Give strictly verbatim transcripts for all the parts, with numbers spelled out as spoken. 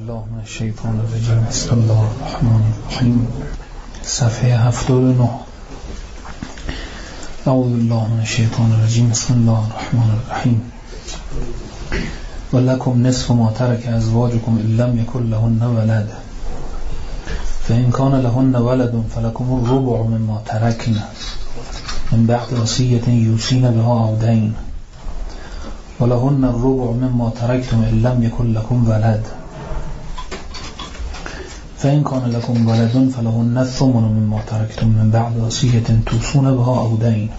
بالله من الشیطان الرجیم. بسم الله الرحمن الرحیم. صفحه هفتاد و نه. اعوذ بالله من الشیطان الرجیم. بسم الله الرحمن الرحیم. ولکم نصف ما ترک ازواجکم ان لم یکن لهن ولد فإن كان لهن ولد فلكم الربع مما تركن من بعد وصية يوصين بها أو دين ولهن الربع مما تركتم إن لم يكن لكم ولد فإن كان لكم ولد فلهن الثمن مما تركتم من بعد وصية توصون بها أو دين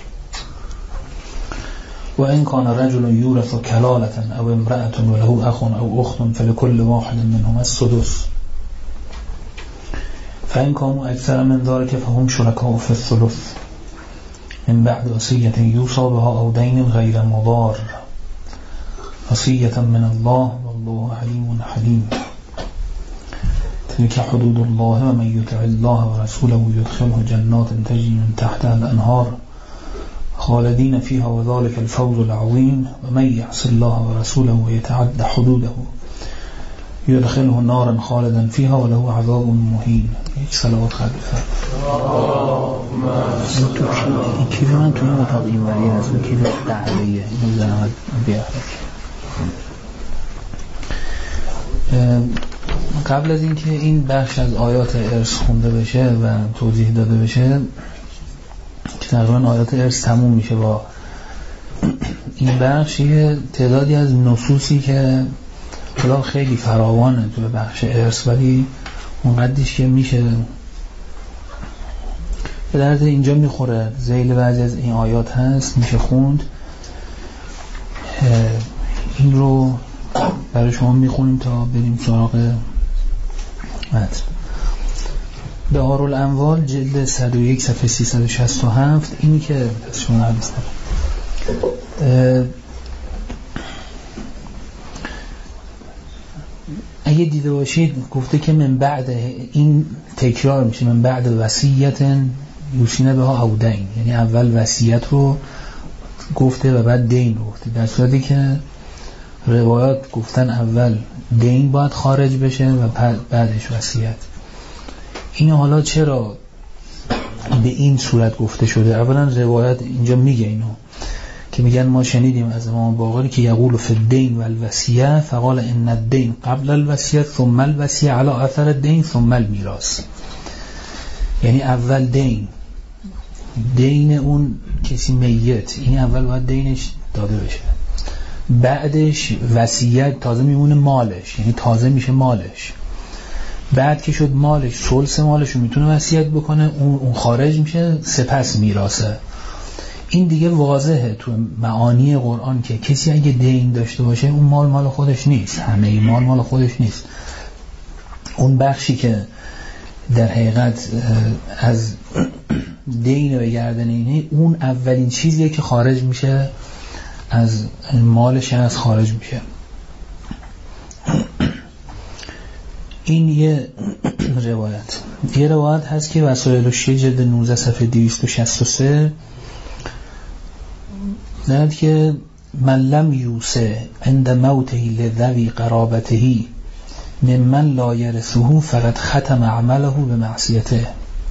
وإن كان رجل يورث كلالة أو امرأة وله أخ أو أخت فلكل واحد منهما السدس فإن كانوا أكثر من ذلك فهم شركاء في الثلث من بعد وصية يوصى بها أو دين غير مضار وصية من الله والله عليم حليم. تلك حدود الله ومن يطع الله ورسوله يدخله جنات تجري من تحتها الأنهار خالدين فيها وذلك الفوز العظيم ومن يعص الله ورسوله ويتعد حدوده يدخله نارا خالدا فيها وله عذاب مهين. یک صلوات خلیفه. این کیف من توی اتاق این ولی هست و کیف دعویه اینو زنمت بیاره. قبل از اینکه این بخش از آیات ارث خونده بشه و توضیح داده بشه که تقریبا آیات ارث تموم میشه با این بخش، یه تعدادی از نصوصی که خدا خیلی فراوانه توی بخش ارث ولی اونقدرش که میشه به درد اینجا میخوره. ذیل بعضی از این آیات هست میشه خوند. این رو برای شما میخونیم تا بریم سراغ متن. بهارالانوار جلد صد و یک صفحه سیصد و شصت و هفت. اینی که شما هستم اگه دیده باشید گفته که من بعد این تکرار میشه، من بعد وصیت یوصین بها او دین، یعنی اول وصیت رو گفته و بعد دین رو گفته، در صورتی که روایات گفتن اول دین باید خارج بشه و بعدش وصیت. این حالا چرا به این صورت گفته شده؟ اولا روایات اینجا میگه اینو که میگن ما شنیدیم از امام باقری که یقول فی الدین و الوصیه فقال ان الدین قبل الوصیه ثم الوصیه علی اثر الدین ثم المیراث، یعنی اول دین دین اون کسی میت، این اول باید دینش داده بشه، بعدش وصیت تازه میمونه مالش، یعنی تازه میشه مالش، بعد که شد مالش ثلث مالش رو میتونه وصیت بکنه، اون اون خارج میشه، سپس میراثه. این دیگه واضحه تو معانی قرآن که کسی اگه دین داشته باشه اون مال مال خودش نیست، همه مال مال خودش نیست. اون بخشی که در حقیقت از دین به گردن اینه، اون اولین چیزیه که خارج میشه از مالش، از خارج میشه. این یه روایت. یه روایت هست که وسائل الشیعه جلد نوزده صفحه دویست و شصت و سه دارد که من لم یوسه عند موته لذوی قرابته ممن لا یرثه فقد ختم عمله به معصیته.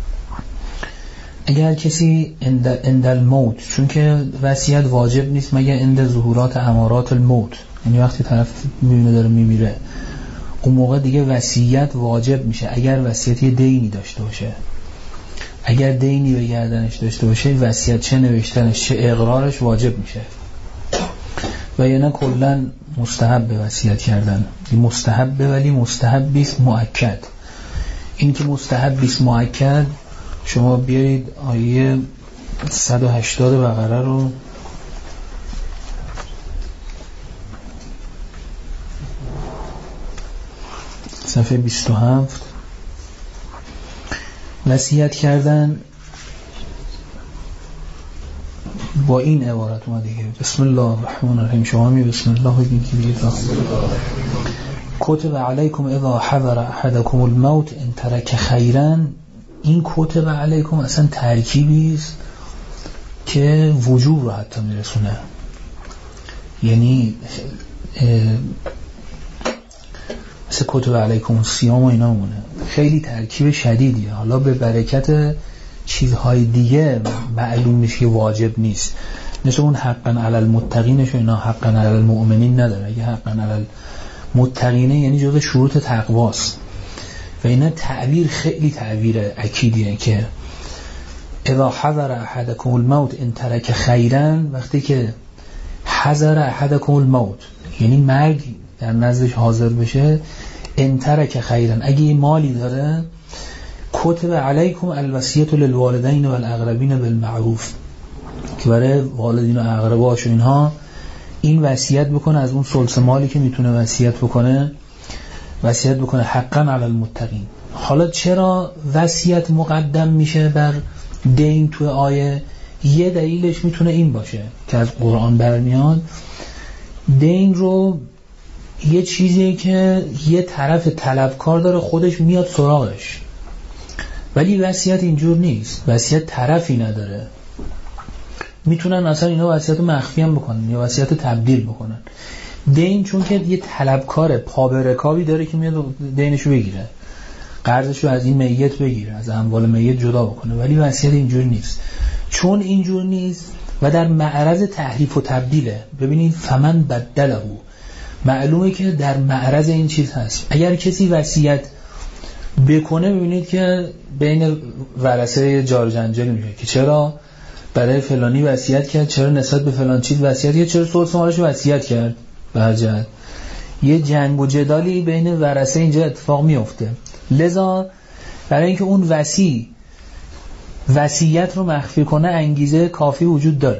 اگر کسی عند الموت، چون که وصیت واجب نیست مگر عند ظهورات امارات الموت، یعنی وقتی طرف میبینه داره میمیره اون موقع دیگه وصیت واجب میشه اگر وصیتی دینی داشته باشه. اگر دینی به گردنش داشته باشه وصیت چه نوشتنش چه اقرارش واجب میشه و یا نه کلا مستحب به وصیت کردن. مستحب ولی مستحب بیست مؤکد. این که مستحب بیست مؤکد شما بیارید آیه صد و هشتاد بقره رو صفحه بیست و هفت. وصیت کردن با این عبارت اومده که بسم الله الرحمن الرحیم. شما می بسم الله بگین که بگید کتب علیکم اذا حضر احدکم الموت ان ترک خیرا. این کتب علیکم اصلا ترکیبی است که وجوب رو حتی میرسونه، یعنی مثل کتب علیکم الصیام و اینا مونه. خیلی ترکیب شدیدیه. حالا به برکت چیزهای دیگه معلوم میشه که واجب نیست، مثل اون حقا علی المتقینش و اینا حقا علی المؤمنین نداره. اگه حقا علی المتقینه یعنی جزء شروط تقواست و اینا تعبیر خیلی تعبیر اکیدیه که اذا حضر احدکم الموت ان ترک خیرا، وقتی که حضر احدکم الموت یعنی مرگ در نزدش حاضر بشه، ان ترک خیرا اگه یه مالی داره، کتب علیکم الوصیة للوالدین والاقربین بالمعروف، که برای والدین و اقرباش و اینها این وصیت بکنه از اون ثلث مالی که میتونه وصیت بکنه، وصیت بکنه حقا علی المتقین. حالا چرا وصیت مقدم میشه بر دین تو آیه؟ یه دلیلش میتونه این باشه که از قرآن برمیاد، دین رو یه چیزیه که یه طرف طلبکار داره خودش میاد سراغش، ولی وصیت اینجور نیست. وصیت طرفی نداره. میتونن اصلا اینا وصیت رو مخفی هم بکنن یا وصیت تبدیل بکنن. دین چون که یه طلبکار پا به رکابی داره که میاد دینشو بگیره، قرضشو از این میت بگیره، از اموال میت جدا بکنه، ولی وصیت اینجور نیست. چون اینجور نیست و در معرض تحریف و تبدیله. ببینید فمن بدله، معلومه که در معرض این چیز هست. اگر کسی وصیت بکنه، ببینید که بین ورثه جار جنجال میشه که چرا برای فلانی وصیت کرد، چرا نسبت به فلان چیز وصیت کرد، چرا ثلث مالش وصیت کرد. به هر جهت یه جنگ و جدالی بین ورثه اینجا اتفاق میفته. لذا برای اینکه اون وصی وصیت رو مخفی کنه انگیزه کافی وجود داره.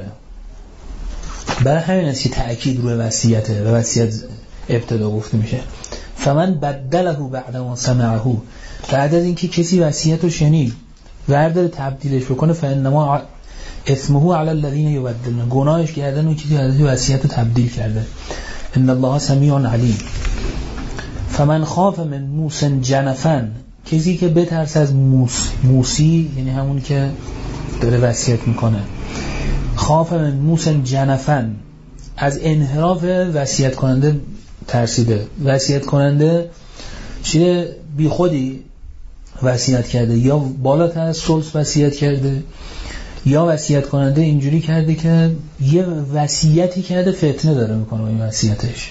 برای همین است که تأکید روی وصیته و وصیت ابتدا گفته میشه فمن بدله بعد ما سمعه، بعد از اینکه کسی وصیت رو شنید و داره تبدیلش بکنه، فانما اسمه علی الذین یبدلون، گناهش گردن اون کسی که وصیت رو تبدیل کرده. ان الله سمیع علیم. فمن خاف من موس جنفا، کسی که بترس از موس، موسی یعنی همون که داره وصیت میکنه، خاف من موس جنفا، از انحراف وصیت کننده ترسیده. وصیت کننده چیه؟ بی خودی وصیت کرده، یا بالاتر از ثلث وصیت کرده، یا وصیت کننده اینجوری کرده که یه وصیتی کرده فتنه داره میکنه با این وصیتش.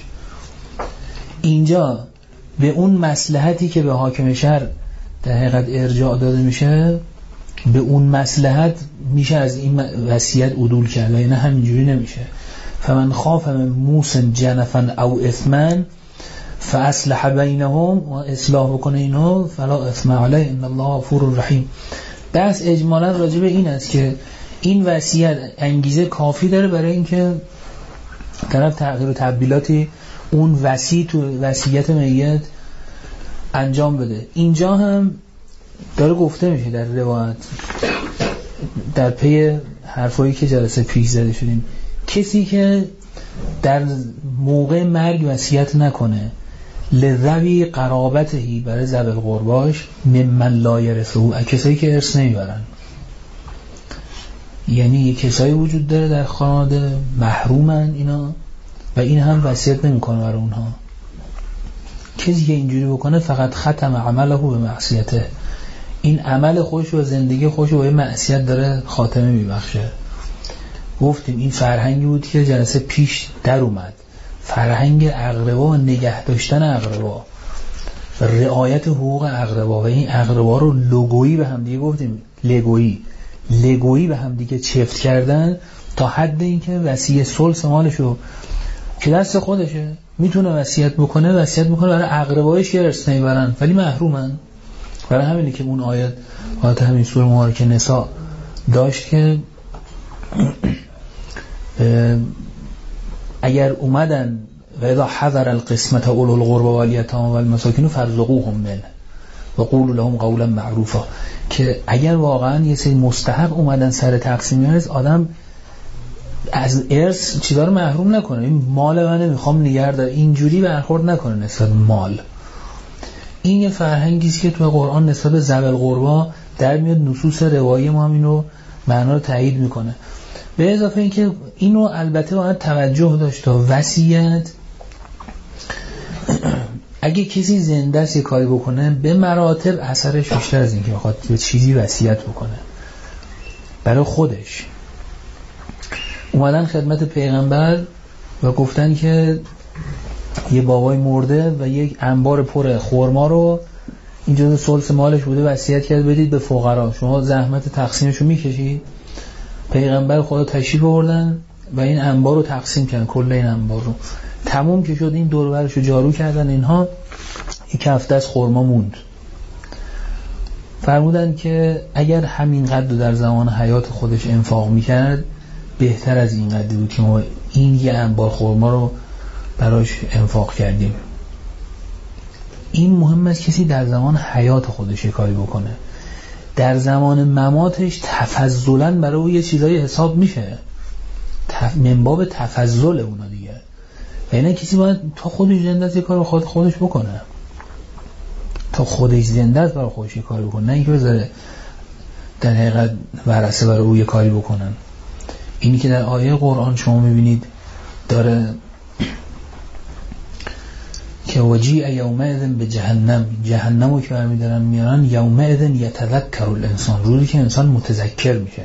اینجا به اون مصلحتی که به حاکم شهر در حقیقت ارجاع داده میشه، به اون مصلحت میشه از این وصیت عدول کرد، و یعنی همینجوری نمیشه. فمن خاف من موس جنفا او اثما فاصلح بینهم، و اصلاح بکنه اینو، فلا اثم علیه ان الله غفور رحیم. دست اجمالا راجع به این است که این وصیت انگیزه کافی داره برای اینکه طرف تغییر و تبدیلاتی اون وصی تو وصیت میت انجام بده. اینجا هم داره گفته میشه در روایت، در پی حرفایی که جلسه پیش زده شدیم، کسی که در موقع مرگ وصیت نکنه لذوی قرابتهی، برای ذوی القرباش، ممن لا یرثه، کسایی که ارث نمیبرن، یعنی یه کسایی وجود داره در خانواده محرومن اینا و این هم وصیت نمیکنه برای اونها. کسی که اینجوری بکنه فقط ختم عمله به معصیته، این عمل خوش و زندگی خوش و معصیت داره خاتمه میبخشه. گفتیم این فرهنگی بود که جلسه پیش در اومد، فرهنگ اقربا و نگه داشتن اقربا و رعایت حقوق اقربا، و این اقربا رو لگویی به هم دیگه گفتیم، لگویی لگویی به هم دیگه چفت کردن تا حد اینکه وصیه ثلث مالشو که دست خودشه میتونه وصیت بکنه، وصیت بکنه برای اقربایش که ارث نمیبرن ولی محرومن. برای همینه که اون آیت آیت همین سوره مبارکه نساء داشت که اگر اومدن و اذا حضر القسمت اولو القربى والیتام والمساکین فارزقوهم منه و قولوا لهم قولا معروفا، که اگر واقعا یه سری مستحق اومدن سر تقسیم ارث، آدم از ارث چیزا رو محروم نکنه. این مال منه میخوام نگه دار، اینجوری برخورد نکنه نسبت مال. این یه فرهنگی است که تو قرآن نسبت به ذوی القربی در میاد، نصوص روایی ما هم اینو معنا رو تایید میکنه. به اضافه اینکه اینو البته باید توجه داشت تا وصیت اگه کسی زنده است یه کاری بکنه به مراتب اثرش بیشتر از این که بخواد یه چیزی وصیت بکنه برای خودش. اومدن خدمت پیغمبر و گفتن که یه بابای مرده و یک انبار پر خرما رو این جزء ثلث مالش بوده وصیت کرد بدید به فقرا، شما زحمت تقسیمشو میکشید. پیغمبر خدا تشریف آوردن و این انبار رو تقسیم کردن، کل این انبار رو تموم که شد این دور و برشو جارو کردن، اینها یک هفته از خرما موند. فرمودن که اگر همین قدر در زمان حیات خودش انفاق میکرد بهتر از این قدر بود که ما این یه انبار خرما رو براش انفاق کردیم. این مهم است کسی در زمان حیات خودش کاری بکنه، در زمان مماتش تفضلا برای او یه چیزایی حساب میشه، تف... من باب تفضل اونا دیگه. یعنی کسی باید تا خودش زنده است یه کار خود خودش بکنه، تا خودش زنده است برای خودش یه کاری بکنه، نه اینکه بذاره در حقیقت ورثه برای او یه کاری بکنن. اینی که در آیه قرآن شما میبینید داره که وجیع یومئذ به جهنم، جهنمو که برمیدارن میارن، یومئذ یتذکر الانسان، روزی که انسان متذکر میشه.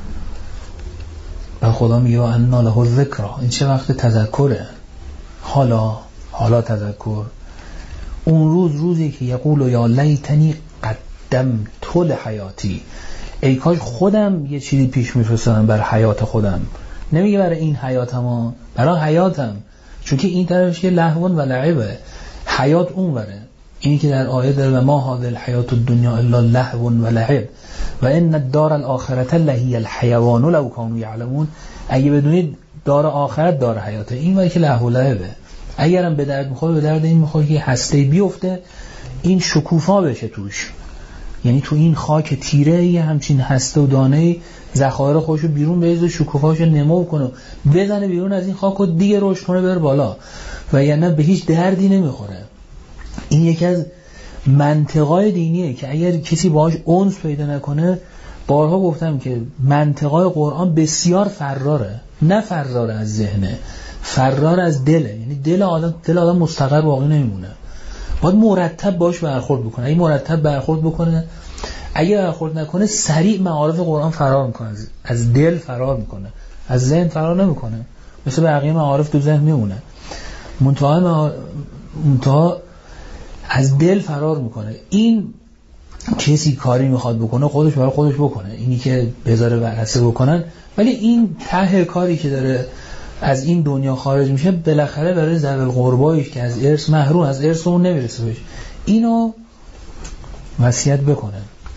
و خدا میگه انا له الذکر، این چه وقت تذکره، حالا حالا تذکر. اون روز روزی که یقول یا لیتنی قدمت لحیاتی، ای کاش خودم یه چیزی پیش میفرستادم برای حیات خودم. نمیگه برای این حیاتم، برای حیاتم، چون که این طرفش که لهو و لعبه، حیات اون وره. اینی که در آیه داره و ما هذه الحیات الدنیا الا لهو و لعب و ان الدار الاخرة لهی الحیوان لو كانوا یعلمون. اگه بدونید دار آخرت دار حیاته، این ولی که لهو و لعبه. اگرم به درد میخوره به درد این میخوره که هسته بیفته، این شکوفا بشه توش، یعنی تو این خاک تیره یه همچین هسته و دانه ذخایر خودشو بیرون بریزه، شکوفاشو نمو کنه، بزنه بیرون از این خاک و دیگه رشد کنه بره بالا، و یعنی به هیچ دردی نمیخوره. این یکی از منطقای دینیه که اگر کسی باهاش انس پیدا نکنه، بارها گفتم که منطقای قرآن بسیار فراره، نه فرار از ذهنه، فرار از دله. یعنی دل آدم دل آدم مستقر باقی نمیمونه، باید مرتب باش برخورد بکنه. اگه مرتب برخورد بکنه، اگه برخورد نکنه، سریع معارف قرآن فرار میکنه، از دل فرار میکنه، از ذهن فرار نمیکنه، مثل بقیه معارف تو ذهن میمونه. منتها منتها از دل فرار میکنه. این کسی کاری میخواد بکنه خودش برای خودش بکنه، اینی که بذاره ورثه بکنن، ولی این ته کاری که داره از این دنیا خارج میشه بالاخره برای ذوی القربایش که از ارث محروم، از ارث اون نمیرسه بهش، اینو وصیت بکنه.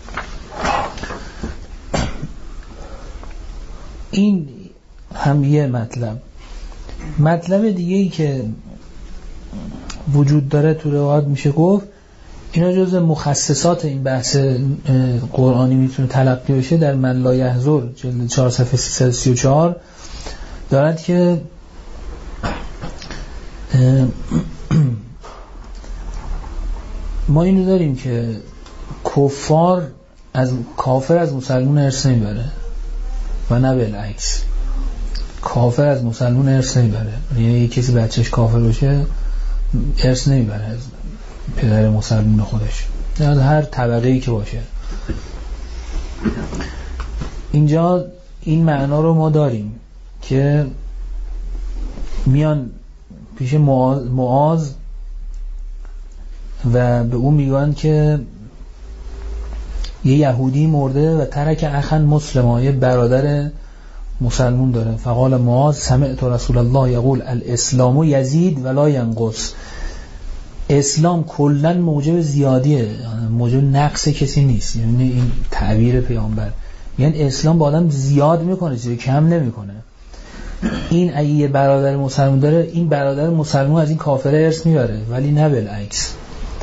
این هم یه مطلب. مطلب دیگه ای که وجود داره تو روایات میشه گفت اینا جزء مخصصات این بحث قرآنی میتونه تلقی بشه. در من لا یحضر جلد چهار صفحه سیصد و سی و چهار دارد که ما اینو داریم که کفار از کافر از مسلمان ارث نمیبره و نه بالعکس، کافر از مسلمان ارث نمیبره. یعنی کسی بچهش کافر باشه ارث نمیبره از پدر مسلمان خودش، از هر طبقه‌ای که باشه. اینجا این معنا رو ما داریم که میان پیش معاذ, معاذ و به اون میگن که یه یهودی مرده و ترک اخن مسلم، یه برادر مسلمون داره. فقال معاذ سمعت رسول الله یقول الاسلام یزید ولا ینقص، اسلام کلن موجب زیادیه، موجب نقص کسی نیست. یعنی این تعبیر پیامبر، یعنی اسلام با آدم زیاد میکنه، چیزی کم نمیکنه. این اگه یه برادر مسلمان داره، این برادر مسلمان از این کافر ارث میبره، ولی نه بالعکس.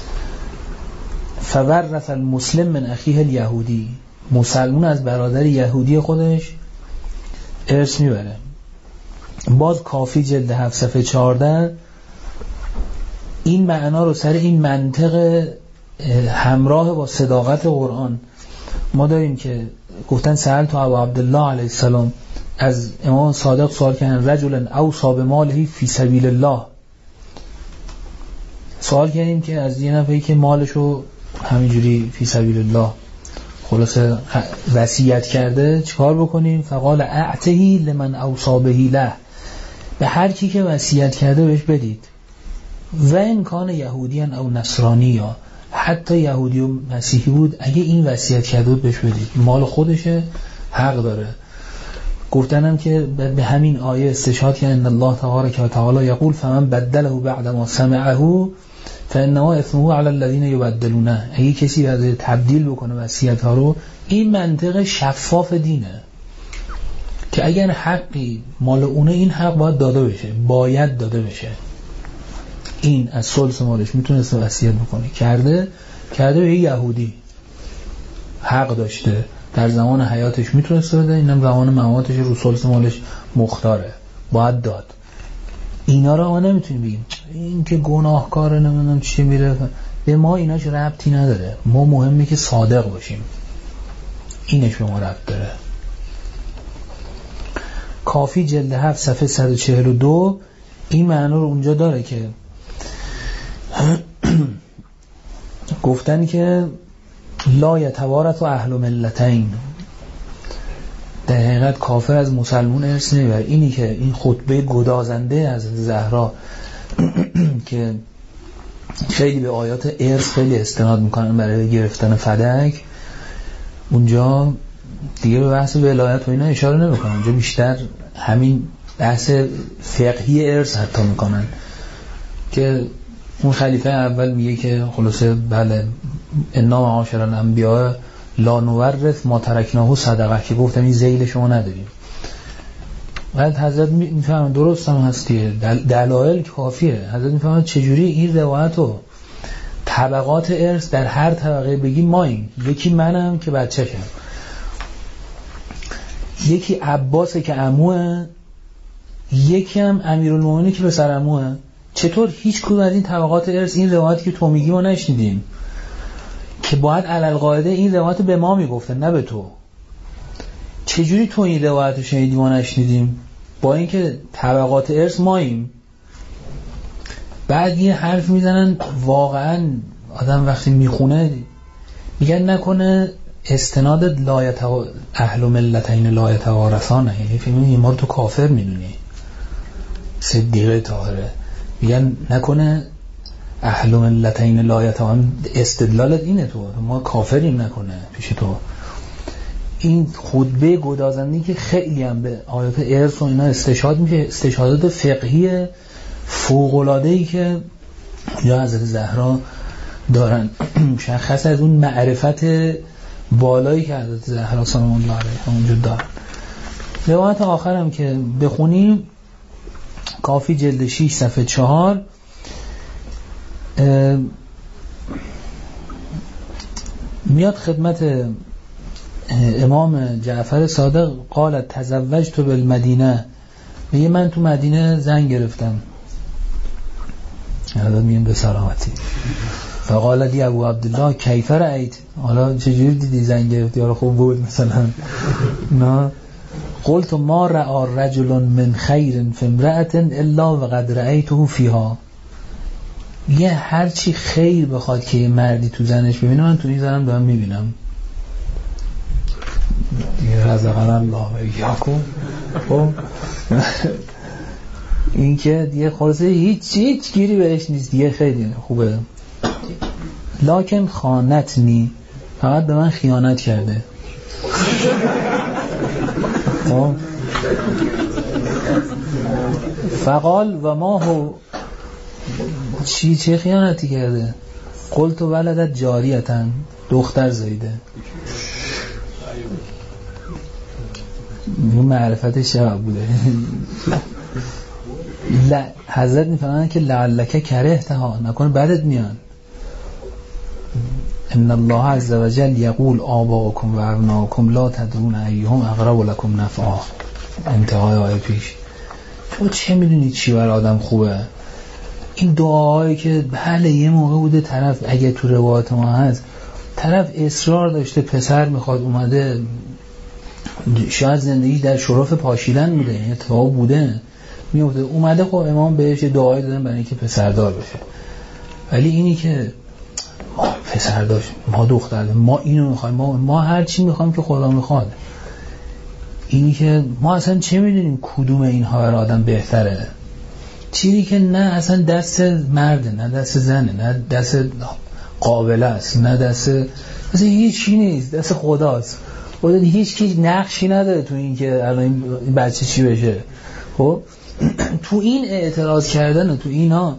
فورث المسلم من اخیه الیهودی، مسلمان از برادر یهودی خودش ارث میبره. باز کافی جلد هفت صفحه چهارده این معنا رو سر این منطق همراه با صداقت قرآن ما داریم که گفتن سأل تو ابو عبدالله علیه السلام، از امام صادق سوال کردن رجلا اوصى بماله فی سبیل الله، سوال کردیم که از یه نفری که مالشو همینجوری فی سبیل الله خلاصه وصیت کرده چیکار بکنیم؟ فقال اعتهی لمن اوصا بهی له، به هر کی که وصیت کرده بهش بدید. و این کان یهودیان او نصرانی، یا حتی یهودی و مسیحی بود، اگه این وصیت کرده بود بهش بدید، مال خودشه، حق داره. گفتنم که به همین آیه استشهاد کردن الله تبارک و تعالی یقول فمن بدله بعد ما سمعه فانما اثمه علی الذین یبدلونه. اگه کسی از تبدیل بکنه وصیت ها رو، این منطق شفاف دینه که اگر حقی مال اونه، این حق باید داده بشه، باید داده بشه. این از ثلث مالش میتونست وصیت بکنه، کرده کرده به یهودی، حق داشته، در زمان حیاتش میتونست بده، اینم زمان مماتش رو ثلث مالش مختاره، باید داد. اینا رو ما نمیتونیم بگیم این که گناهکاره نمیدونم چی میره، به ما ایناش ربطی نداره. ما مهمه که صادق باشیم، اینش به ما ربط داره. کافی جلد هفت صفحه صد و چهل و دو این معنی رو اونجا داره که گفتن که لا یتوارث اهل ملتین، در حقیقت کافر از مسلمون ارث نمیبره. اینی که این خطبه گدازنده از زهرا که خیلی به آیات ارث خیلی استناد میکنن برای گرفتن فدک، اونجا دیگه به بحث ولایت و اینا اشاره نمیکنن، اونجا بیشتر همین بحث فقهی ارث حتی میکنن که اون خلیفه اول میگه که خلاصه بله انا معاشر الانبیاء لا نورث ما ترکناه صدقه، که گفتم این ذیل شما نداریم. بعد حضرت میفهمن درست هم هستیه، دل... دلایل کافیه. حضرت میفهمن چجوری این روایت و طبقات ارث در هر طبقه بگی ماییم، یکی منم که بچه کم، یکی عباسه که عموه، یکی هم امیرالمومنینه که پسر عموه. چطور هیچ کدوم از این طبقات ارث این روایتی که تو میگی ما نشنیدیم؟ که باید علل قاعده این روایت به ما میگفتن نه به تو. چجوری تو این روایت رو شنیدی ما نشنیدیم؟ با اینکه طبقات ارث ماییم. بعد یه حرف میزنن واقعا آدم وقتی میخونه میگن نکنه استناد لایت اهل ملتین لایت وارثانه، یعنی فهمیدی ما رو تو کافر میدونی. صدیقه طاهره میگن نکنه اهل ملتین لایت وارثان، استدلالت اینه تو ما کافریم نکنه پیش تو. این خطبه گدازندی که خیلی هم به آیات ارث و اینا استشهاد میشه، استشهادات فقهی فوق‌العاده‌ای که یا حضرت زهرا دارن، مشخص از اون معرفت بالایی که حضرت زهرا سلام الله علیها اونجا دارن. روایت آخرم که بخونیم کافی جلد شش صفحه چهار میاد خدمت امام جعفر صادق قال تزوجت بالمدینه، میگه من تو مدینه زن گرفتم. حالا میگم به سلامتی. فقال دی ابو عبدالله کیف رأیت، حالا چجوری دیدی زن گرفتی؟ حالا خوب بود مثلا؟ نه قلت ما رأى رجل من خیر فی امرأة الا وقد رأیته فیها. یه هرچی خیر بخواد که یه مردی تو زنش ببینه من تو این زنم دارم میبینم. دیگه رزقنا الله و ایاکم. خب این که دیگه خلاصه هیچ هیچ گیری بهش نیست دیگه، خیلی خوبه. لکن خانتنی، فقط به من خیانت کرده. خب فقال و ما هو، چی چه خیانتی کرده؟ قلت ولدت جاریتن، دختر زایده. این معرفتش چه بوده؟ لا حضرت میفهمن که لعلک کرهتها، نکنه بدت میان. ان الله عز وجل یقول آباؤکم و ابناؤکم لا تدرون ایهم اقرب لکم نفعا. انتهای آیه پیش. تو چه میدونی چی برای آدم خوبه؟ این دعاهایی که بله یه موقع بوده طرف، اگه تو روایت ما هست، طرف اصرار داشته پسر میخواد، اومده شاید زندگی در شرف پاشیدن بوده، این اتفاق بوده میفته، اومده خب امام بهش دعایی دادن برای اینکه پسردار بشه. ولی اینی که ما پسر داشت، ما دختر داشت، ما اینو میخوایم، ما ما هر چی میخوایم که خدا میخواد، اینی که ما اصلا چه میدونیم کدوم اینها برای آدم بهتره، چیزی که نه اصلا دست مرده، نه دست زنه، نه دست قابل است، نه دست مثلا هیچ چی نیست، دست خداست. خدا هیچ کی نقشی نداره تو این که الان این بچه چی بشه. خب تو این اعتراض کردن و تو اینا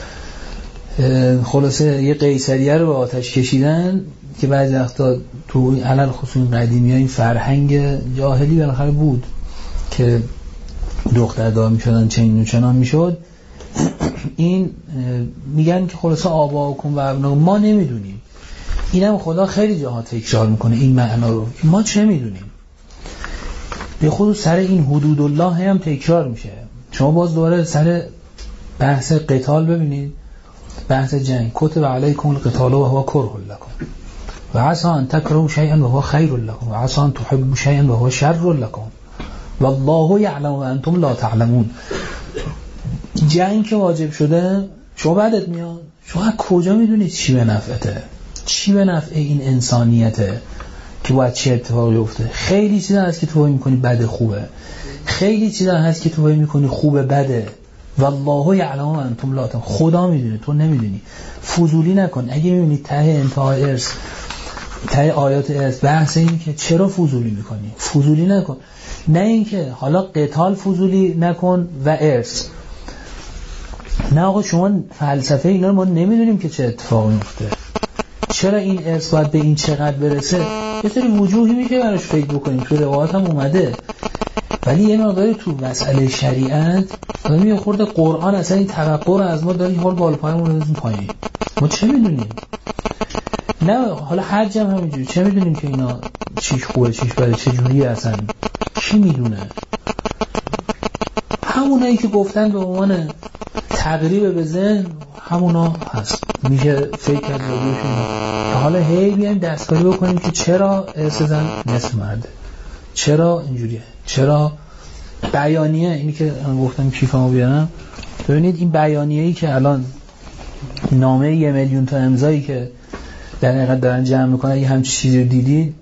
خلاصه یه قیصریه رو به آتش کشیدن که بعضی وقتا تو علل خصوص قدیمی ها این فرهنگ جاهلی بالاخره بود که دختر دار می شدن چنین و چنان می شد. این میگن که خلاصه آبا کن و ابنا، ما نمیدونیم. اینم خدا خیلی جاها تکرار میکنه این معنا رو، ما چه میدونیم. به خود سر این حدود الله هم تکرار میشه. شما باز دوباره سر بحث قتال ببینید، بحث جنگ، کتب علیکم القتال و هو کره لکم و عسى ان تکرهوا شیئا و هو خیر لکم و عسى ان تحبوا شیئا و هو شر لکم والله یعلم و انتم لا تعلمون. جنگ که واجب شده شما بعدت میاد، شما کجا میدونید چی به نفعته، چی به نفع این انسانیته که باید چه اتفاقی افته. خیلی چیزا هست که تو باید میکنی بده خوبه، خیلی چیزا هست که تو باید میکنی خوبه بده. والله یعلم و انتم لا تعلمون. خدا میدونه، تو نمیدونی. فضولی نکن. اگه میبینی ته انتهای ارث، ته آیات ارث بحث این که چرا فضولی میکنی، فضولی نکن. نه اینکه حالا قتال فضولی نکن و ارث. نه آقا شما فلسفه اینا رو ما نمیدونیم که چه اتفاقی میفته، چرا این ارث باید به این چقدر برسه. یه سری وجوهی میشه براش فکر بکنیم، تو روایات هم اومده، ولی یه مقداری تو مسئله شریعت آدم یه خورده قرآن اصلا این توقع رو از ما داره، حال بالا پایمون رو بزنیم پایین. ما چه میدونیم؟ نه حالا حج هم همینجوری، چه میدونیم که اینا چیش خوبه چیش بده، چه جوری اصلا کی میدونه؟ همونایی که گفتن به عنوان تقریب به ذهن همونا هست، میشه فکر کرد بودیشون. حالا هی بیایم دستکاری بکنیم که چرا ارث زن نصف مرده، چرا اینجوریه، چرا بیانیه. اینی که من گفتم کیفمو بیارم، ببینید این بیانیه‌ای که الان نامه یه میلیون تا امضایی که در حقیقت دارن جمع میکنن، یه همچین چیزی رو دیدید؟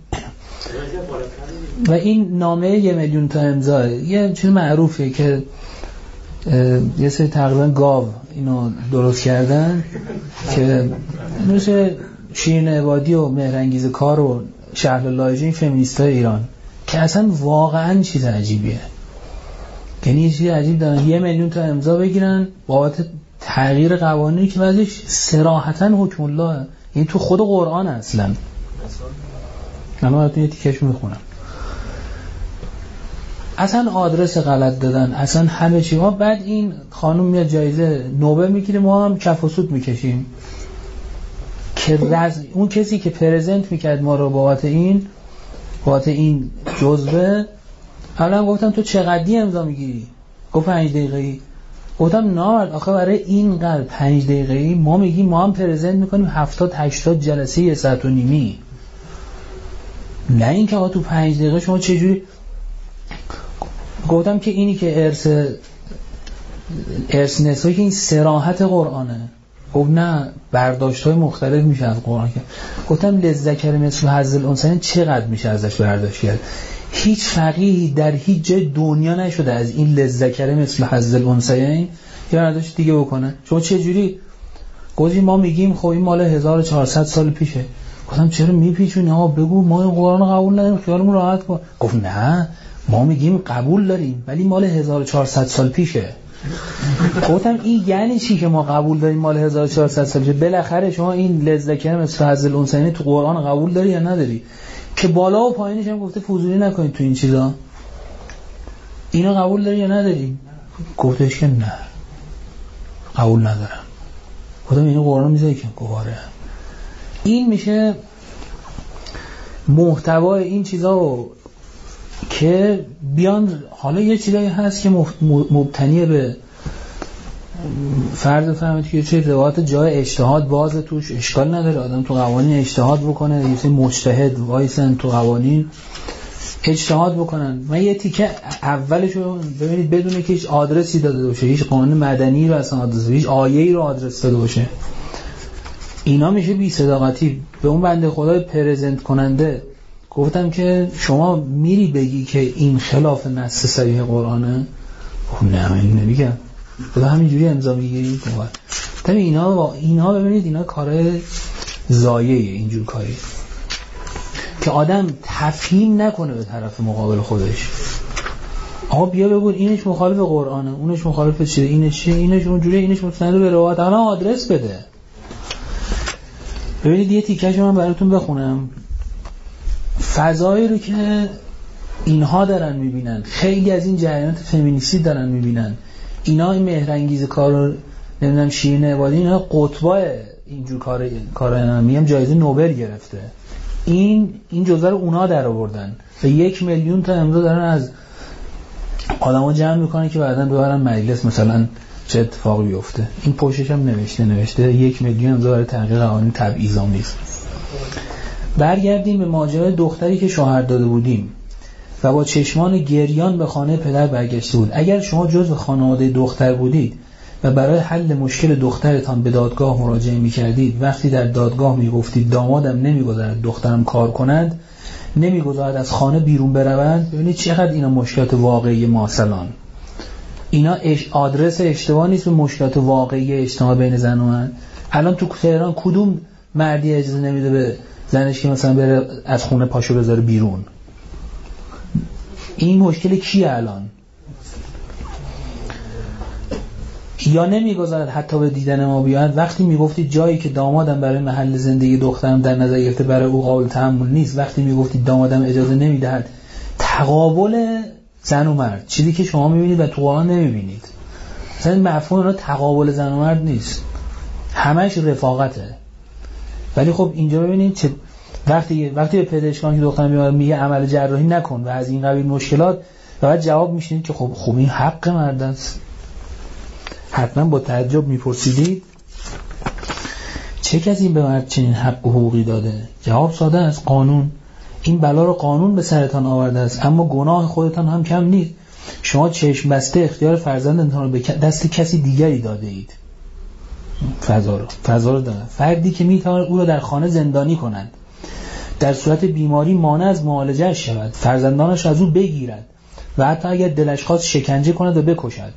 و این نامه یه میلیون تا امضا یه چیز معروفه که یه سری تقریبا گاو اینو درست کردن که مثل شیرین عبادی و مهرانگیز کار و شهر لاجین فمینیستای ایران، که اصلا واقعا چیز عجیبیه. یعنی یه چیز عجیب دارن یه میلیون تا امضا بگیرن بابت تغییر قوانینی که بعضیش صراحتاً حکم الله، یعنی تو خود قرآن اصلا. من براتون یه تیکش میخونم. اصلا آدرس غلط دادن، اصلا همه چی. ما بعد این خانم میاد جایزه نوبل میگیره، ما هم کف و سود میکشیم که رز... اون کسی که پرزنت میکرد ما رو بابت این بابت این جزوه، حالا گفتم تو چقدری امضا میگیری؟ گفت پنج دقیقه‌ای. گفتم نه آخه برای این قدر پنج دقیقه‌ای ما میگیم، ما هم پرزنت میکنیم هفتاد هشتاد جلسه یه ساعت و نیمی. نه این که آقا تو پنج دقیقه شما چجوری. گفتم که اینی که ارث ارث نسایی که این صراحت قرآنه. گفت نه برداشت‌های مختلف میشه از قرآن. گفتم لذکر مثل حظ الانثیین چقدر میشه ازش برداشت کرد؟ هیچ فقیهی در هیچ جای دنیا نشده از این لذکر مثل حظ الانثیین یه برداشت دیگه بکنه. شما چه جوری؟ گفتیم ما میگیم خب این مال هزار و چهارصد سال پیشه. گفتم چرا میپیچونی آقا، بگو ما این قرآن قبول نداریم، خیالمون راحت کن. گفت نه ما میگیم قبول داریم ولی مال هزار و چهارصد سال پیشه. گفتم این یعنی چی که ما قبول داریم مال هزار و چهارصد سال پیشه؟ بالاخره شما این لذکر مثل حظ الانثیین تو قرآن قبول داری یا نداری؟ که بالا و پایینش هم گفته فضولی نکنید تو این چیزا. اینو قبول داری یا نداری؟ گفتش که نه قبول ندارم. گفتم اینو قرآن میذاری که گواره. این میشه محتوای این چیزا و که بیان. حالا یه چیزایی هست که مبتنی به فرض فهمید که چه روایت جای اجتهاد بازه، توش اشکال نداره آدم تو قوانین اجتهاد بکنه، یه سری مجتهد وایسن تو قوانین اجتهاد بکنن. من یه تیکه اولشو ببینید بدونه که هیچ آدرسی داده باشه، هیچ قانون مدنی رو اصلا آدرس، هیچ آیه‌ای رو آدرس داده باشه. اینا میشه بی صداقتی. به اون بنده خدای پرزنت کننده گفتم که شما میری بگی که این خلاف نص صحیح قرآنه؟ خب نه من نمیگم. خدا همینجوری امضا میگیری. طبعا اینا اینا ببینید اینا کارهای ضایعه، اینجور کاری که آدم تفهیم نکنه به طرف مقابل خودش. آقا بیا بگو اینش مخالف قرآنه، اونش مخالف چیه، اینش چیه، اینش اونجوریه، اینش مستند به روایت. الان آدرس بده. ببینید یه تیکش من براتون بخونم. فضایی رو که اینها دارن میبینن، خیلی از این جریانات فمینیستی دارن میبینن، اینا این مهرانگیز کار رو نمیدونم شیرین عبادی، اینا قطبای اینجور کار کارا میگم جایزه نوبل گرفته. این این جزوه رو اونا در آوردن و یک میلیون تا امضا دارن از آدما جمع میکنن که بعداً ببرن مجلس مثلا چه اتفاقی بیفته. این پشتش هم نوشته نوشته یک میلیون امضا برای تغییر قوانین تبعیض‌آمیز. برگردیم به ماجرای دختری که شوهر داده بودیم و با چشمان گریان به خانه پدر برگشته بود. اگر شما جزو خانواده دختر بودید و برای حل مشکل دخترتان به دادگاه مراجعه می‌کردید، وقتی در دادگاه می‌گفتید دامادم نمی‌گذارد دخترم کار کند، نمی‌گذارد از خانه بیرون برود، ببینید چقدر اینا مشکلات واقعی ماسلان. اینا اش آدرس اشتباه نیست به مشکلات واقعی اجتماع بین زن و مرد. الان تو تهران کدوم مردی اجازه نمیده به زنش که مثلا بره از خونه پاشو بذاره بیرون؟ این مشکل کیه الان؟ یا نمیگذارد حتی به دیدن ما بیاد. وقتی میگفتید جایی که دامادم برای محل زندگی دخترم در نظر گرفته برای او قابل تحمل نیست، وقتی میگفتید دامادم اجازه نمیدهد تقابل زن و مرد، چیزی که شما میبینید و تو قرآن نمیبینید. مثلا مفهوم اون تقابل زن و مرد نیست، همش رفاقته. ولی خب اینجا ببینید چه وقتی وقتی به پزشکان که دخترم میاد میگه عمل جراحی نکن و از این قبیل مشکلات، و بعد جواب میشنید که خب خب این حق مرد است. حتما با تعجب میپرسیدید چه کسی به مرد چنین حق و حقوقی داده؟ جواب ساده است، قانون. این بلا رو قانون به سرتان آورده است، اما گناه خودتان هم کم نیست. شما چشم بسته اختیار فرزندتان رو به دست کسی دیگری داده اید. فضا رو فضا رو دارن. فردی که میتواند او را در خانه زندانی کنند، در صورت بیماری مانع از معالجه شود، فرزندانش از او بگیرد و حتی اگر دلش خواست شکنجه کند و بکشد.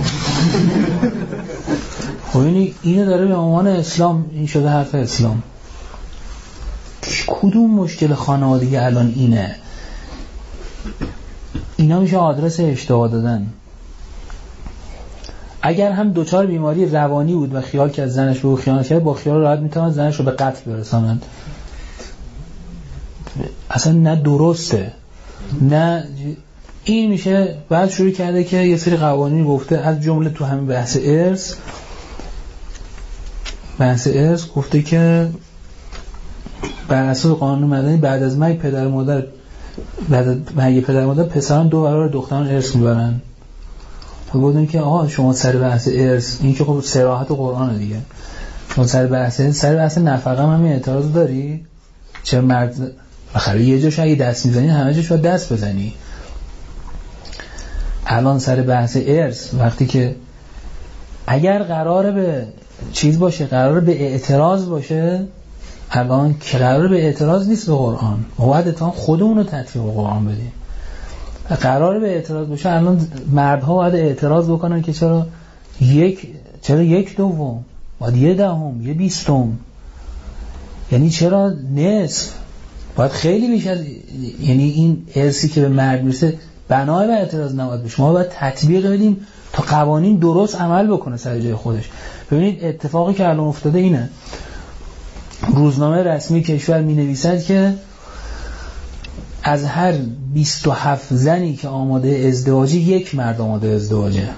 خب اینی اینو داره به عنوان اسلام، این شده حرف اسلام. کدوم مشکل خانوادگی الان اینه؟ اینا میشه آدرس اشتباه دادن. اگر هم دوچار بیماری روانی بود و خیال که از زنش رو خیانت کرد، با خیال راحت میتواند زنش رو به قتل برساند. اصلا نه درسته نه. این میشه بعد شروع کرده که یه سری قوانین گفته، از جمله تو همین بحث ارث بحث ارث گفته که بر اساس قانون مدنی بعد از مرگ پدر و مادر بعد از مرگ پدر و مادر پسران دو برابر دختران ارث میبرن. خب گفتیم که آها شما سر بحث ارث، این که خب صراحت قرآنه دیگه، شما سر بحث سر بحث نفقه هم همین اعتراض داری؟ چرا مرد بخره یه جاش اگه دست میزنی همه جاش باید دست بزنی؟ الان سر بحث ارث وقتی که اگر قراره به چیز باشه، قراره به اعتراض باشه، الان که قراره به اعتراض نیست به قرآن، باید اتفاقا خودمون رو تطبیق قرآن بدیم. قراره به اعتراض باشه، الان مردها باید اعتراض بکنن که چرا یک چرا یک دوم، باید یه دهم، یه بیستم، یعنی چرا نصف، باید خیلی بیش از، یعنی این ارثی که به مرد میرسه بنای به اعتراض نباید بشه. ما باید تطبیق بدیم تا قوانین درست عمل بکنه سر جای خودش. ببینید اتفاقی که الان افتاده اینه، روزنامه رسمی کشور می نویسد که از هر بیست و هفت زنی که آماده ازدواجی یک مرد آماده ازدواجه.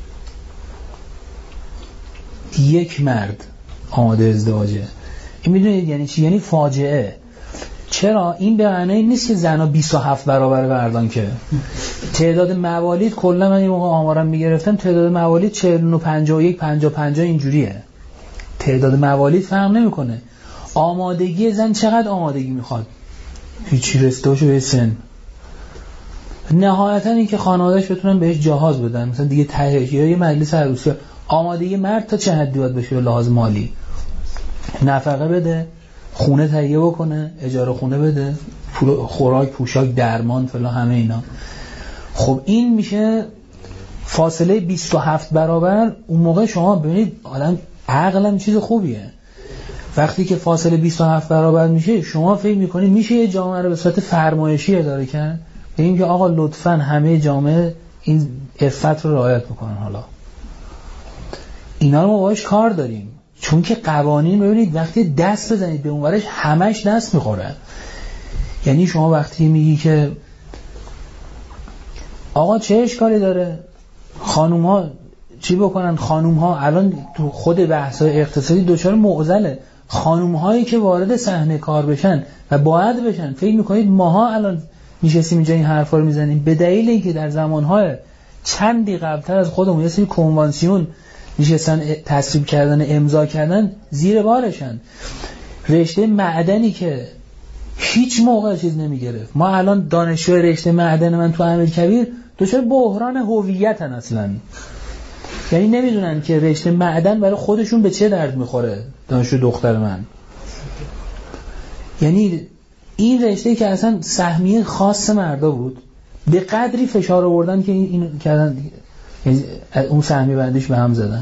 یک مرد آماده ازدواجه. این میدونید یعنی چی؟ یعنی فاجعه. چرا؟ این به معنی نیست که زنها بیست و هفت برابر مردان، که تعداد موالید کلا من این موقع آمارم میگرفتم تعداد موالید چهل و پنجاه و یک پنجاه پنجاه اینجوریه. تعداد موالید فرق نمیکنه. آمادگی زن چقدر آمادگی میخواد؟ هیچی، رسته‌اشو به سن. نهایتا این که خانواده‌اش بتونن بهش جهاز بدن، مثلا دیگه تهیه یا یه مجلس عروسی. آمادگی مرد تا چه حدی باید بشه به لحاظ مالی؟ نفقه بده، خونه تهیه بکنه، اجاره خونه بده، خوراک، پوشاک، درمان، فلان، همه اینا. خب این میشه فاصله بیست و هفت برابر. اون موقع شما ببینید آدم عقلم چیز خوبیه، وقتی که فاصله بیست و هفت برابر میشه شما فکر میکنید میشه یه جامعه رو به صورت فرمایشی اداره کرد، بگیم که آقا لطفاً همه جامعه این عفت رو رعایت بکنن. حالا اینا رو ما باهاش کار داریم، چون که قوانین ببینید وقتی دست بزنید به اونورش همش دست میخوره. یعنی شما وقتی میگی که آقا چه اشکالی داره خانوم ها چی بکنن، خانوم ها الان تو خود بحث‌های اقتصادی دچار معضله، خانوم هایی که وارد صحنه کار بشن و باید بشن، فکر میکنید ماها الان نشستیم اینجا این حرفا رو میزنیم به دلیل اینکه در زمانهای چندی قبلتر از خودمون یه سری کنوانسیون نشستن تصویب کردن، امضا کردن، زیر بارشن. رشته معدنی که هیچ موقع چیز نمیگرفت، ما الان دانشجو رشته معدن من تو امیرکبیر دچار بحران هویتن اصلا، یعنی نمیدونن که رشته معدن برای خودشون به چه درد میخوره. دانشجو دختر من، یعنی این رشته که اصلا سهمیه خاص مردا بود، به قدری فشار آوردن که این کردن، یعنی اون سهمیه بندیش به هم زدن.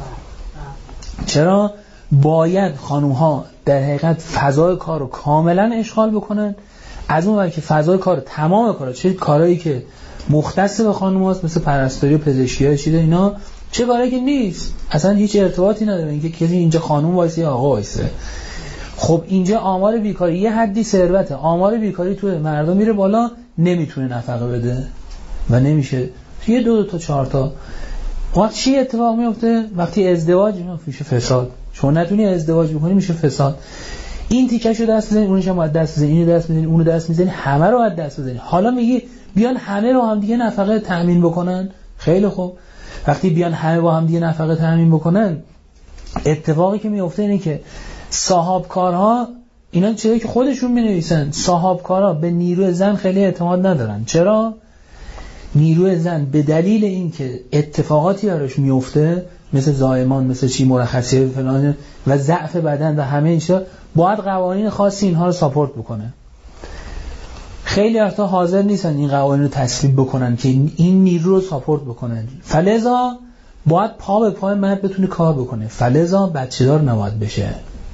چرا باید خانوم ها در حقیقت فضای کار رو کاملا اشغال بکنن، از اون ور که فضای کار تمام کارا، چه کارهایی که مختص به خانوم هاست مثل پرستاری و پزشکی ها چیده اینا، چه کاری که نیست اصلا هیچ ارتباطی نداره اینکه کسی اینجا خانوم وایسه یا آقا وایسه. خب اینجا آمار بیکاری یه حدی ثروته، آمار بیکاری توی مردم میره بالا، نمیتونه نفقه بده و نمیشه یه دو, دو تا چهار تا. وقت چی اتفاق میفته؟ وقتی ازدواج میشه فساد، چون نتونی ازدواج بکنی میشه فساد. این تیکشو دست بزنی، اونش هم دست بزنی، اینو دست بزنی، اونو دست میزنی، همه رو از دست بزنی. حالا میگی بیان همه با هم دیگه نفقه تامین بکنن. خیلی خوب، وقتی بیان همه با هم دیگه نفقه تامین بکنن، اتفاقی که میفته اینه که صاحب کارها، اینا چیزایی که خودشون مینویسن، صاحب کارها به نیروی زن خیلی اعتماد ندارن. چرا؟ نیروی زن به دلیل اینکه اتفاقاتی براش میفته مثل زایمان، مثل چی مرخصی فلان و ضعف بدن و همه این چیزا، باید قوانین خاصی اینها رو ساپورت بکنه. خیلی وقتا حاضر نیستن این قوانین رو تصویب بکنن که این نیرو رو ساپورت بکنن. فلذا باید پا به پای مرد بتونه کار بکنه، فلذا بچه‌دار نباید بشه.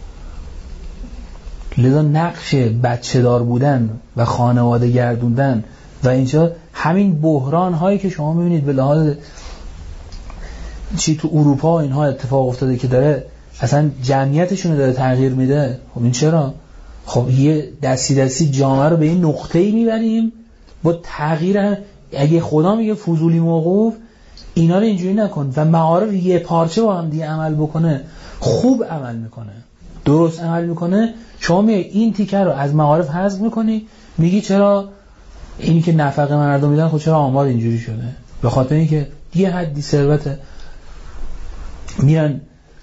لذا نقش بچه‌دار بودن و خانواده گردوندن و اینجا همین بحران هایی که شما میبینید به لحاظ چی تو اروپا اینها اتفاق افتاده که داره اصلا جمعیتشون داره تغییر میده. خب این چرا؟ خب یه دستی دستی جامعه رو به این نقطه‌ای میبریم با تغییر. اگه خدا میگه فضولی موقوف، اینا رو اینجوری نکن و معارف یه پارچه با هم دیگه عمل بکنه، خوب عمل میکنه، درست عمل میکنه. شما میگه این تیکه رو از معارف حذف میکنی، میگی چرا اینی که نفقه مردم میدن، خب چرا آمار اینجوری شده؟ به خاطر اینکه یه حدی ثروت میرن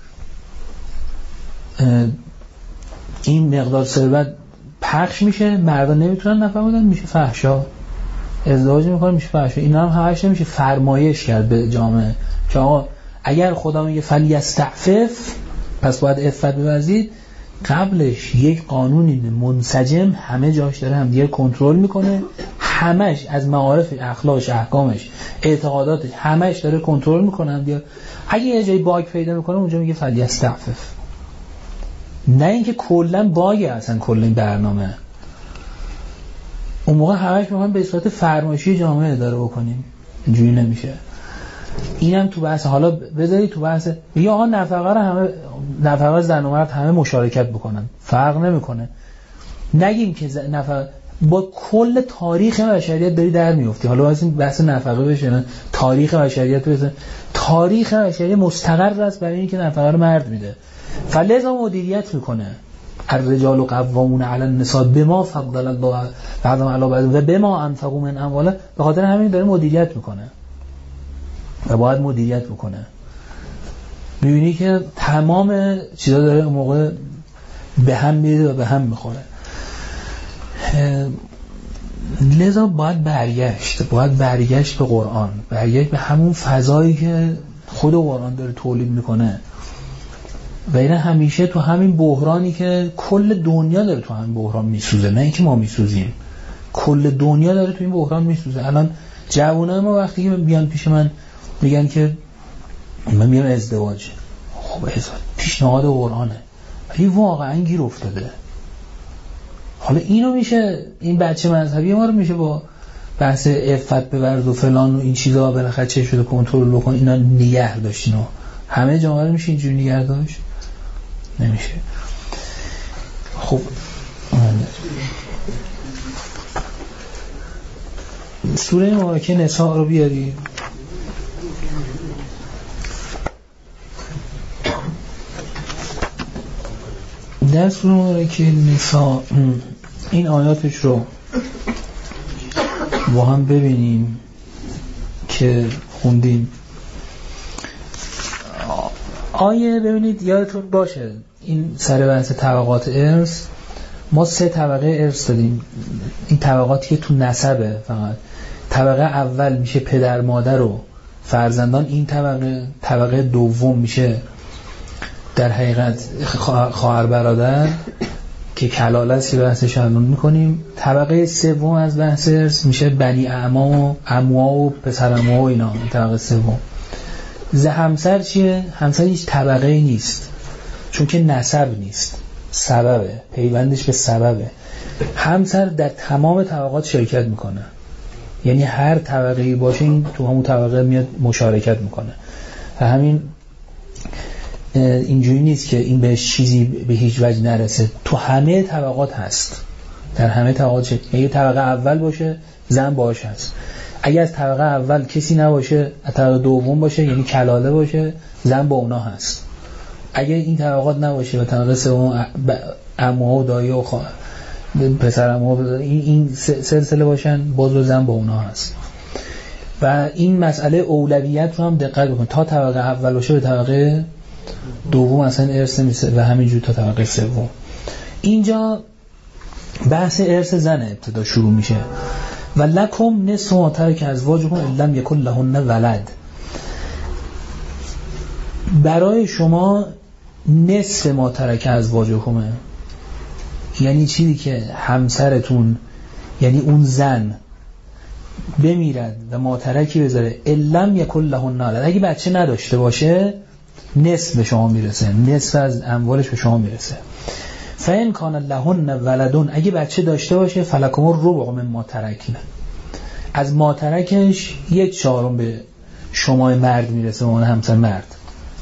این مقدار ثروت پخش میشه، مردان نمیتونن نفقه بدن، میشه فحشا، ازدواج میکنن میشه فحشا. اینا هم همش نمیشه فرمایش کرد به جامعه که آقا اگر خدا میگه فلیستعفف پس باید عفت بورزید، قبلش یک قانونی منسجم همه جاش داره هم دیگه کنترل میکنه، همش از معارف اخلاقش، احکامش، اعتقاداتش همش داره کنترل میکنه هم دیگه. اگه یه جایی باگ پیدا میکنه اونجا میگه فلیستعفف، نه اینکه کلا باگه اصلا کلا این برنامه. اون موقع همش میخوایم به صورت فرمایشی جامعه اداره بکنیم، اینجوری نمیشه. اینم تو بحث، حالا بذاری تو بحث یا آقا نفقه رو همه، نفقه زن و مرد همه مشارکت بکنن، فرق نمیکنه. نگیم که نفقه با کل تاریخ بشریت داری در میفتی. حالا واسه بحث نفقه بشه، نه تاریخ بشریت بشه. تاریخ بشریت مستقر است برای اینکه نفقه رو مرد میده، فلذا مدیریت میکنه. الرجال قوامون علی النساء بما فضل الله بعضهم علی بعض و بما انفقوا من اموالهم. به خاطر همین داره مدیریت میکنه و باید مدیریت بکنه. میبینی که تمام چیزا داره اون موقع به هم میره و به هم میخوره. لذا باید برگشت باید برگشت به قرآن، برگشت به همون فضایی که خود قرآن داره تولید میکنه. و این همیشه تو همین بحرانی که کل دنیا داره تو همین بحران میسوزه، نه اینکه ما میسوزیم، کل دنیا داره تو این بحران میسوزه. الان جوانای ما وقتی که بیان پیش من میگن که من میام ازدواج، خب ازدواج پیشنهاد قرآنه ولی واقعا گیر افتاده. حالا اینو میشه این بچه مذهبی ما رو میشه با بحث عفت بورز و فلان و این چیزا بالاخره چه شده کنترل بکن اینا نگه داشتین و همه جامعه رو میشه اینجوری نگه داشت؟ نمیشه. خب سوره مبارکه نساء رو بیاری. در سوره مبارکه نساء این آیاتش رو با هم ببینیم که خوندیم. آیه ببینید یادتون باشه این سر بحث طبقات ارث ما سه طبقه ارث دادیم. این طبقاتی که تو نسبه، فقط طبقه اول میشه پدر مادر و فرزندان، این طبقه طبقه دوم میشه در حقیقت خواهر برادر که کلاله است که بحثش الان میکنیم. طبقه سوم از بحث ارث میشه بنی اعما و عموها و پسر عموها و اینا. طبقه سوم ز همسر چیه؟ همسر هیچ طبقه ای نیست چون که نسب نیست، سببه، پیوندش به سببه. همسر در تمام طبقات شرکت میکنه، یعنی هر طبقه ای باشه این تو همون طبقه میاد مشارکت میکنه. و همین اینجوری نیست که این به چیزی به هیچ وجه نرسه، تو همه طبقات هست، در همه طبقات شد. اگه طبقه اول باشه زن باش هست، اگه از طبقه اول کسی نباشه از طبقه دوم باشه یعنی کلاله باشه زن با اونا هست. اگه این طبقات نباشه و طبقه سوم عموها و دایی و خواهر پسر عموها این این سلسله باشن باز و زن با اونا هست. و این مسئله اولویت رو هم دقت بکن، تا طبقه اول باشه به طبقه دوم اصلا ارث نمیشه و همینجور تا طبقه سوم. اینجا بحث ارث زن ابتدا شروع میشه. و لکم نصف ما ترک ازواجکم ان لم یکن لهن ولد، برای شما نصف ما ترک ازواجکم، یعنی چیزی که همسرتون یعنی اون زن بمیرد و ماترکی بذاره ان لم یکن لهن ولد، اگه بچه نداشته باشه نصف به شما میرسه، نصف از اموالش به شما میرسه. فین کان لهن ولدون، اگه بچه داشته باشه فلکم الربع مما ترکن، از ماترکش یک چهارم به شما مرد میرسه، اون همسر مرد.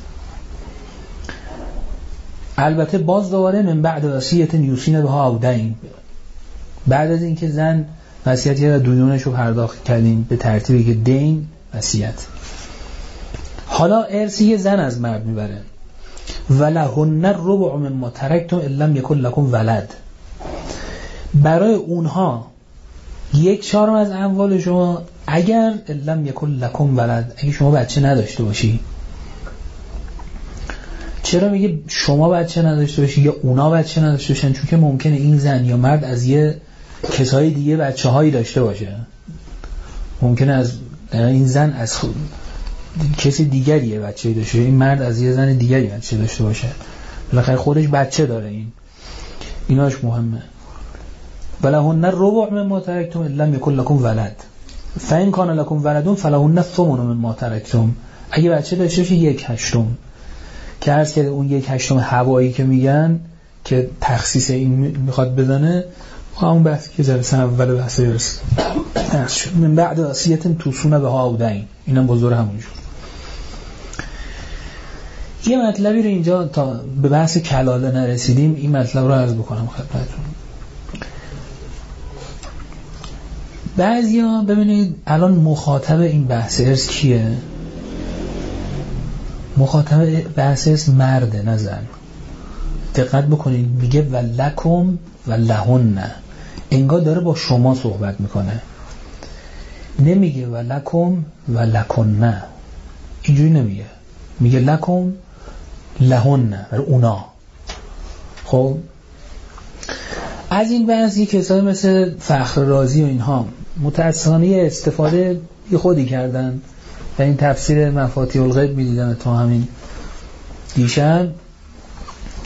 البته باز دوباره من بعد وصیت یوصین بها او دین، بعد از اینکه زن وصیت کرد دونش رو پرداخت کردیم به ترتیبی که دین وصیت. حالا ارث یه زن از مرد میبره. ولهن الربع مما ترکتم ان لم یکن لکم ولد، برای اونها یک چهارم از اموال شما اگر ان لم یکن لکم ولد، اگه شما بچه نداشته باشی. چرا میگه شما بچه نداشته باشی یا اونا بچه نداشته باشن؟ چون که ممکنه این زن یا مرد از یه کسای دیگه بچه هایی داشته باشه، ممکنه از این زن از خود کسی دیگری بچه داشته، این مرد از یه زن دیگری بچه داشته باشه، بالاخره خودش بچه داره. این ایناش مهمه. ولهن الربع مما ترکتم ان لم یکن لکم ولد فان کان لکم ولدون فلهن الثمن مما ترکتم، اگه بچه داشته باشه یک هشتم، که عرض کرده اون یک هشتم هوایی که میگن که تخصیص این میخواد بزنه همون بحثی که جلسه اول بحث برسه من بعد وصیت توصون بها او دین، اینم بزرگ همونجور. یه مطلبی رو اینجا تا به بحث کلاله نرسیدیم این مطلب رو عرض بکنم خدمتتون. بعضیا ببینید الان مخاطب این بحث ارث کیه؟ مخاطب بحث ارث مرده نه زن. دقت بکنید میگه ولکم و لهن، انگار داره با شما صحبت میکنه، نمیگه ولکم و لکن، اینجوری نمیگه، میگه لکم لهن برای اونا. خب از این بحثی کسایی مثل فخر رازی و اینها متأسفانه استفاده یه خودی کردن و این تفسیر مفاتیح الغیب میدیدن تا همین دیشب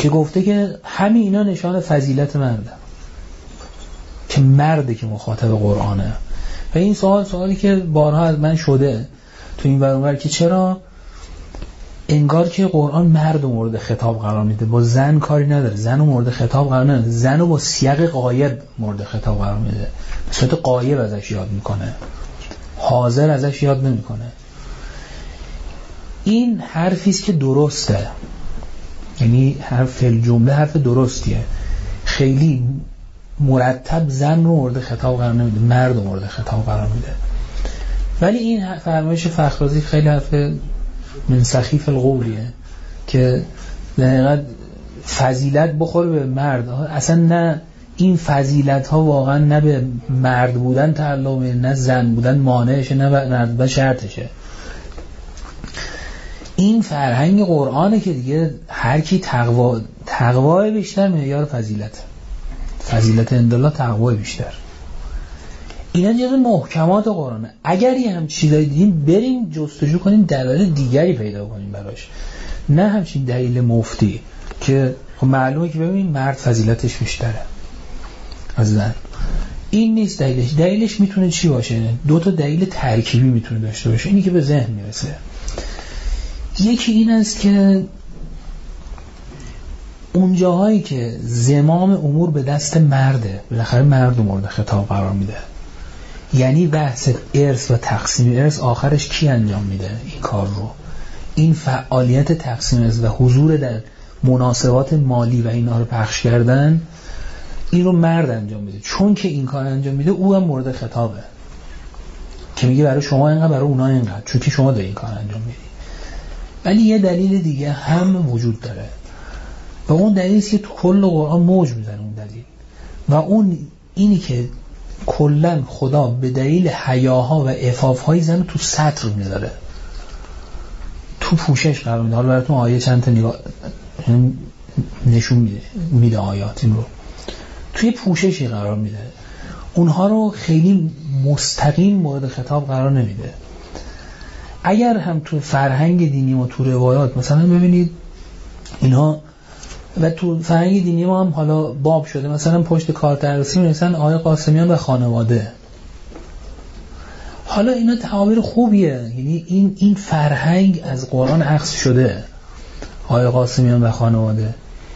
که گفته که همین اینا نشان فضیلت مرده، که مرده که مخاطب قرآنه. و این سوال سوالی که بارها از من شده تو این ور که چرا انگار که قرآن مرد و مورد خطاب قرار میده، با زن کاری نداره، زن و مورد خطاب قرار نمیده، زن رو با سیاق غایب مورد خطاب قرار میده، به صورت غایب ازش یاد میکنه، حاضر ازش یاد نمیکنه. این حرفی است که درسته، یعنی حرف الجمله حرف درستیه، خیلی مرتب زن رو مورد خطاب قرار نمیده، مرد رو مورد خطاب قرار میده. ولی این فرمایش فخررازی خیلی حرف من سخیف القولیه که در حقیقت فضیلت بخوره به مرد. اصلا نه این فضیلت ها واقعا نه به مرد بودن تعلق میده، نه زن بودن مانعشه، نه مرد بودن شرطشه. این فرهنگ قرآنه که دیگه هر کی تقوا تقوا بیشتر معیار فضیلت، فضیلت اندالله تقوا بیشتر. اینا جزو محکمات قرآنه. اگر یه هم چیزایی دیدیم بریم جستجو کنیم، دلایل دیگری پیدا کنیم براش، نه همچین دلیل مفتی که خب معلومه که ببین مرد فضیلتش بیشتره از زن. این نیست دلیلش. دلیلش میتونه چی باشه؟ دو تا دلیل ترکیبی میتونه داشته باشه. اینی که به ذهن میرسه، یکی این است که اون جاهایی که زمام امور به دست مرده، بالاخره مرد مورد خطاب قرار میده، یعنی بحث ارث و تقسیم ارث آخرش کی انجام میده این کار رو؟ این فعالیت تقسیم ارث و حضور در مناسبات مالی و اینا رو پخش کردن، این رو مرد انجام میده. چون که این کار انجام میده او هم مورد خطابه که میگه برای شما اینقدر، برای اونا اینقدر، چون که شما داری این کار انجام میدی. ولی یه دلیل دیگه هم وجود داره و اون دلیلی است که تو کل قرآن موج میزنه اون دلیل، و اون اینی که کلن خدا به دلیل حیاها و عفافهای زن تو سطر میذاره، تو پوشش قرار میده. حالا براتون آیه چند تا نگاه نشون میده میده آیات این رو توی پوششی قرار میده، اونها رو خیلی مستقیم مورد خطاب قرار نمیده. اگر هم تو فرهنگ دینی و تو روایات مثلا ببینید اینها، و تو فرهنگ دینی ما هم حالا باب شده، مثلا پشت کارت عروسی می‌نویسن آقای قاسمیان و خانواده. حالا اینا تعابیر خوبیه، یعنی این این فرهنگ از قرآن اخذ شده، آقای قاسمیان و خانواده،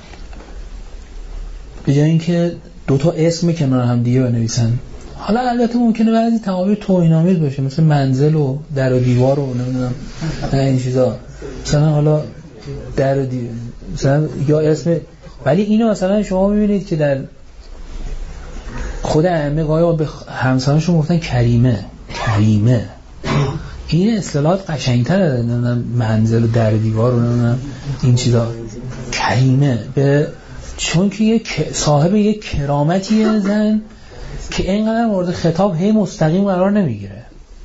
به جای اینکه دوتا اسم کنار هم دیگه بنویسن. حالا البته ممکنه بعضی تعابیر توهین‌آمیز باشه، مثل منزل و در و دیوار و نمیدونم این چیزا، مثلا حالا در و دیوار مثلا یا اسم. ولی اینو مثلا شما میبینید که در خود ائمه گاهی به همسرانشون گفتن کریمه کریمه. این اصطلاحات قشنگ‌تره، نمیدونم منزل و در و دیوار و نمیدونم این چیزا، کریمه به چون که یک صاحب یک کرامتیه زن که اینقدر مورد خطاب هی مستقیم قرار نمیگیره،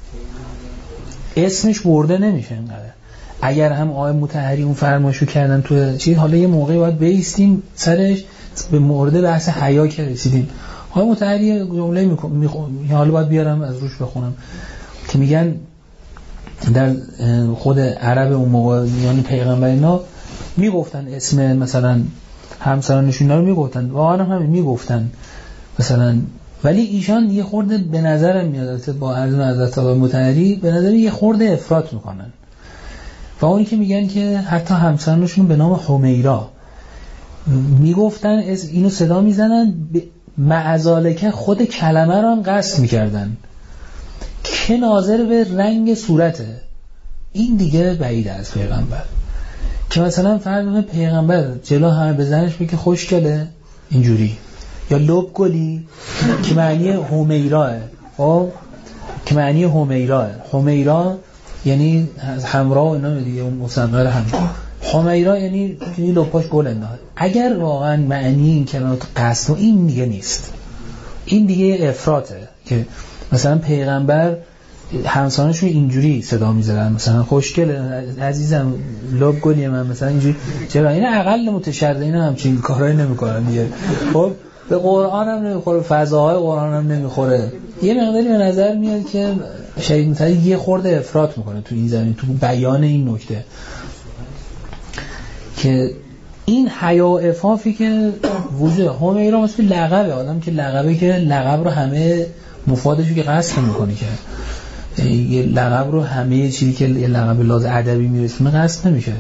اسمش برده نمیشه اینقدر. اگر هم آقای مطهری اون فرمایشو کردن تو چیز، حالا یه موقعی باید بیستیم سرش به مورد بحث حیا که رسیدیم. آقای مطهری جمله میخوام حالا باید بیارم از روش بخونم که میگن در خود عرب اون موقع یعنی پیغمبر اینا میگفتن اسم مثلا همسرانشون رو میگفتن، واقعا هم همین میگفتن مثلا. ولی ایشان یه خورده به نظرم میاد با عرض حضرت آقای مطهری به نظر یه خورده افراط میکنن، و اونی که میگن که حتی همسرانشون به نام حمیرا میگفتن، اینو صدا میزنن معذالکه خود کلمه رو هم قصد میکردن که ناظر به رنگ صورته. این دیگه بعید از پیغمبر که مثلا فرض پیغمبر جلو همه بزنش بگه خوشگله اینجوری، یا لب گلی که معنی حمیراه، خب که معنی حمیراه. حمیرا یعنی همراه اینا دیگه، اون مصغر هم حمیرا یعنی یعنی لپاش گل انداخت. اگر واقعا معنی این کلمات قصد و این دیگه نیست، این دیگه افراطه که مثلا پیغمبر همسانشون اینجوری صدا می‌زدن، مثلا خوشگل عزیزم لب گلی من مثلا اینجوری، چرا این اقل متشدد اینا همچین کارایی نمی‌کنن دیگه. خب به قرآن هم نمیخوره، فضاهای قرآن هم نمیخوره. یه مقداری به نظر میاد که شهید مطهری یه خورده افراط میکنه تو این زمین، تو بیان این نکته که این حیا عفافی که وجود همیرا مثل لقبه، آدم که لقبه که لقب رو همه مفادشو که قصد نمی‌کنه، که یه لقب رو همه چیزی که یه لقب لازم ادبی میرسونه قصد نمیشه،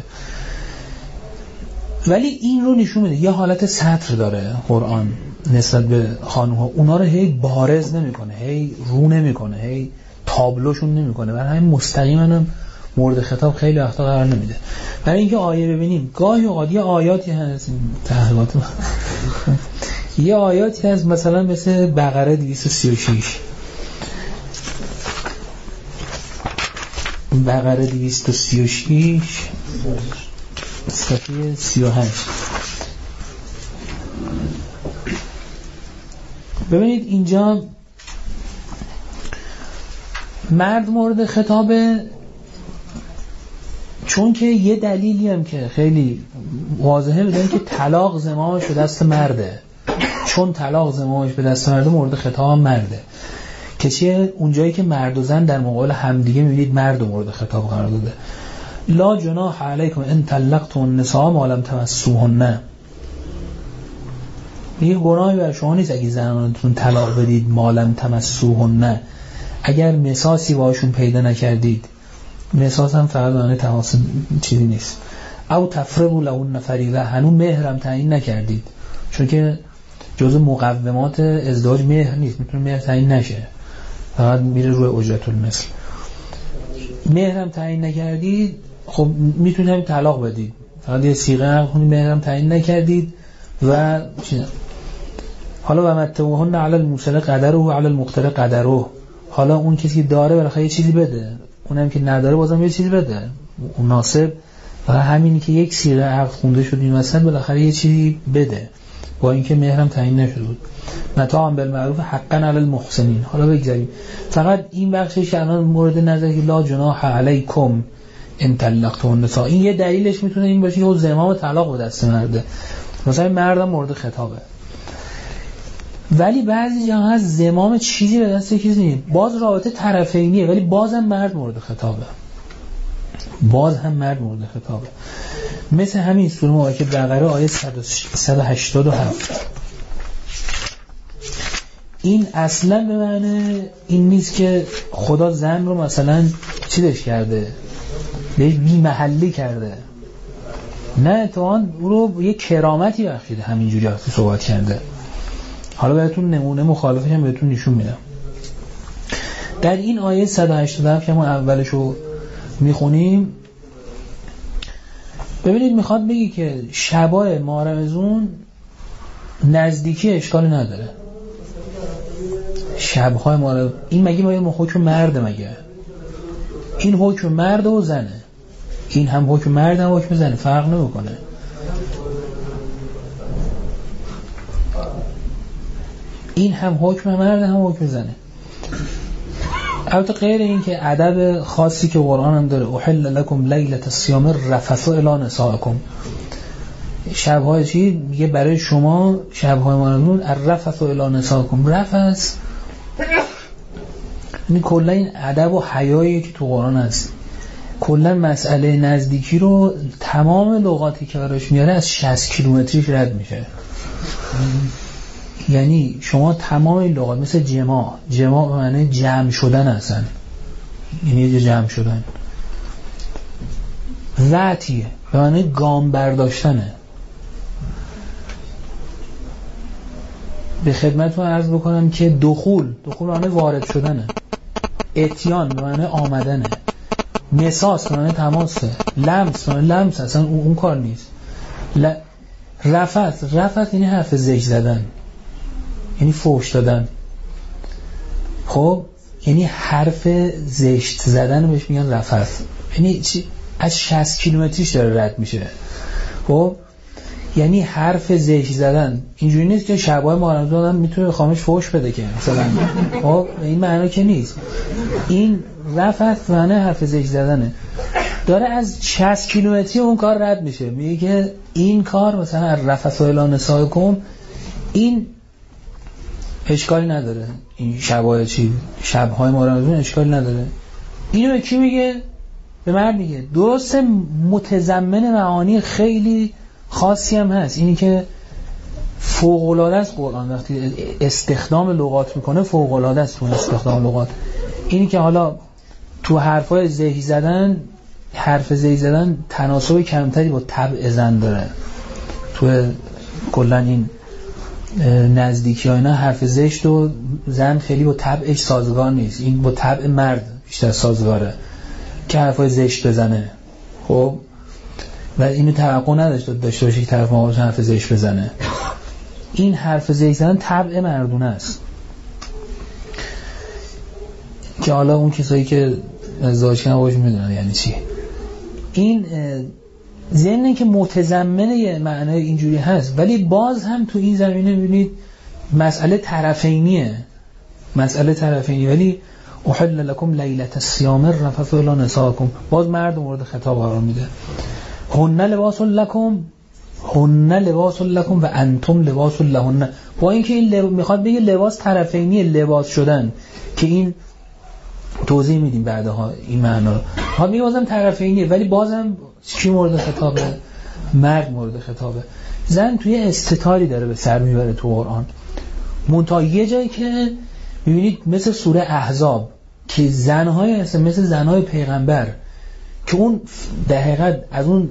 ولی این رو نشون میده یه حالت سطر داره قرآن نسبت به خانوها، اونا رو هی بارز نمیکنه، هی رو نمیکنه، هی تابلوشون نمیکنه، برای همین مستقیما هم مورد خطاب خیلی وقتا قرار نمیده. برای اینکه آیه ببینیم گاهی اوقات یه آیاتی هست تحقیقات یه آیاتی هست مثلا مثل بقره دویست و سی و شش، بقره دویست و سی و شش صفحه سی و هشت. ببینید اینجا مرد مورد خطابه، چون که یه دلیلی هم که خیلی واضحه بدونید که طلاق زمامش به دست مرده، چون طلاق زمامش به دست مرده مورد خطاب مرده که چیه؟ اونجایی که مرد و زن در مقابل همدیگه میبینید مرد مورد خطاب قرار داده. لا جناح علیکم ان طلقتم النساء ما لم تمسوهن، دیگه گناهی بر شما نیست اگه زنانتون طلاق بدید ما لم تمسوهن، اگر مساسی باشون پیدا نکردید. مساس هم فقط معنی تماس چیزی نیست. او تفرقوا لهن فریضه، هنوز مهرم تعیین نکردید، چون که جزء مقومات ازدواج مهر نیست، میتونه مهر تعیین نشه، فقط میره روی اجرت المثل. مهرم تعیین نکردید، خب میتونید هم طلاق بدید، فقط یه صیغه نقل کنید مهرم تعیین نکردید و چی؟ حالا و متعوهن علی الموسر قدره و علی المقتر قدره، حالا اون کسی که داره بالاخره یه چیزی بده، اونم که نداره بازم یه چیزی بده مناسب، و همینی که یک صیغه عقد خونده شد این مثلا بالاخره یه چیزی بده، با اینکه مهرم تعیین نشده بود. متاع بالمعروف حقا علی المحسنین. حالا بگذاریم فقط این بخشش الان مورد نظر که لا جناح علیکم ان طلقتم النساء، این یه دلیلش میتونه این باشه که زمام طلاق به دست مرده، مثلا مردم مورد خطابه، ولی بعضی جاها هست زمام چیزی به دست کسی نیست، باز رابطه طرفینیه ولی بازم مرد مورد خطابه، باز هم مرد مورد خطابه. مثل همین سوره مبارکه بقره آیه صد و هشتاد و هفت. این اصلا به معنی این نیست که خدا زن رو مثلا چیزش کرده، بهش بی محلی کرده، نه اتفاقاً او رو یه کرامتی بخشیده، همینجوری وقتی صحبت کرده. حالا بهتون نمونه مخالفش هم بهتون نشون میدم. در این آیه صد و هشتاد و هفت که ما اولشو میخونیم، ببینید میخواد بگی که شبای ماه رمضان نزدیکی اشکالی نداره، شبهای ماه رمضان این مگه ما حکم مرده؟ مگه این حکم مرد و زنه، این هم حکم مرد هم حکم زنه، فرق نمیکنه. این هم حکم مرد هم حکم زنه. البته غیر این که ادب خاصی که قرآن هم داره، احل لکم لیلة الصیام الرفث الی نسائکم، شب‌های چی میگه برای شما شب‌های مارمون الرفث الی نسائکم. رفث یعنی کلا این ادب و حیایی که تو قرآن هست، کلا مسئله نزدیکی رو تمام لغاتی که براش میاره از شصت کیلومتریش رد میشه. یعنی شما تمام این لغات مثل جماع، جماع به معنی جمع شدن هستن، یعنی یه جمع شدن. ذاتیه به معنی گام برداشتنه. به خدمتتون عرض بکنم که دخول، دخول به معنی وارد شدنه. اتیان به معنی آمدنه. مساس به معنی تماسه. لمس به معنی لمس، اصلا اون, اون کار نیست. ل... رفث، رفث یعنی حرف زشت زدن، یعنی فحش دادن. خب یعنی حرف زشت زدن بهش میگن رفث، یعنی چی؟ از شصت کیلومتریش داره رد میشه. خب یعنی حرف زشت زدن. اینجوری نیست که شبای ماه هم میتونه خامش فحش بده که مثلا، خب این معنی که نیست. این رفث معنی حرف زشت زدنه، داره از شصت کیلومتری اون کار رد میشه. میگه که این کار مثلا رفث الی نسائکم، این اشکالی نداره، این شبای چی شبهای ماه اشکالی نداره. اینو به کی میگه؟ به مرد میگه. درسته متضمن معانی خیلی خاصی هم هست، اینی که فوق‌العاده است قرآن وقتی استخدام لغات میکنه، فوق‌العاده است تو استخدام لغات. اینی که حالا تو حرفای زهی زدن، حرف زهی زدن تناسب کمتری با طبع زن داره. تو کلا این نزدیکی ها اینا حرف زشت و زن خیلی با طبعش سازگار نیست، این با طبع مرد بیشتر سازگاره که حرفای زشت بزنه. خب و اینو توقع نداشته داشته باشه که طرف مقابلش حرف زشت بزنه. این حرف زشت زدن طبع مردونه است که حالا اون کسایی که ازدواج کردن باش میدونن یعنی چی. این ضمن که متضمن یه معنای اینجوری هست، ولی باز هم تو این زمینه میبینید مسئله طرفینیه، مسئله طرفینی. ولی احل لکم لیلة الصیام الرفث الی نسائکم، باز مرد مورد خطاب قرار میده. هن لباس لکم، هن لباس لکم و انتم لباس لهن. با اینکه این لب... میخواد بگه لباس طرفینی، لباس شدن، که این توضیح میدیم بعدها این معنا رو. ها میگه بازم طرفینیه، ولی بازم چی مورد خطابه؟ مرد مورد خطابه. زن توی استتاری داره به سر میبره تو قرآن. منتها یه جایی که میبینید مثل سوره احزاب که زنهای مثل, مثل زنهای پیغمبر که اون در حقیقت از اون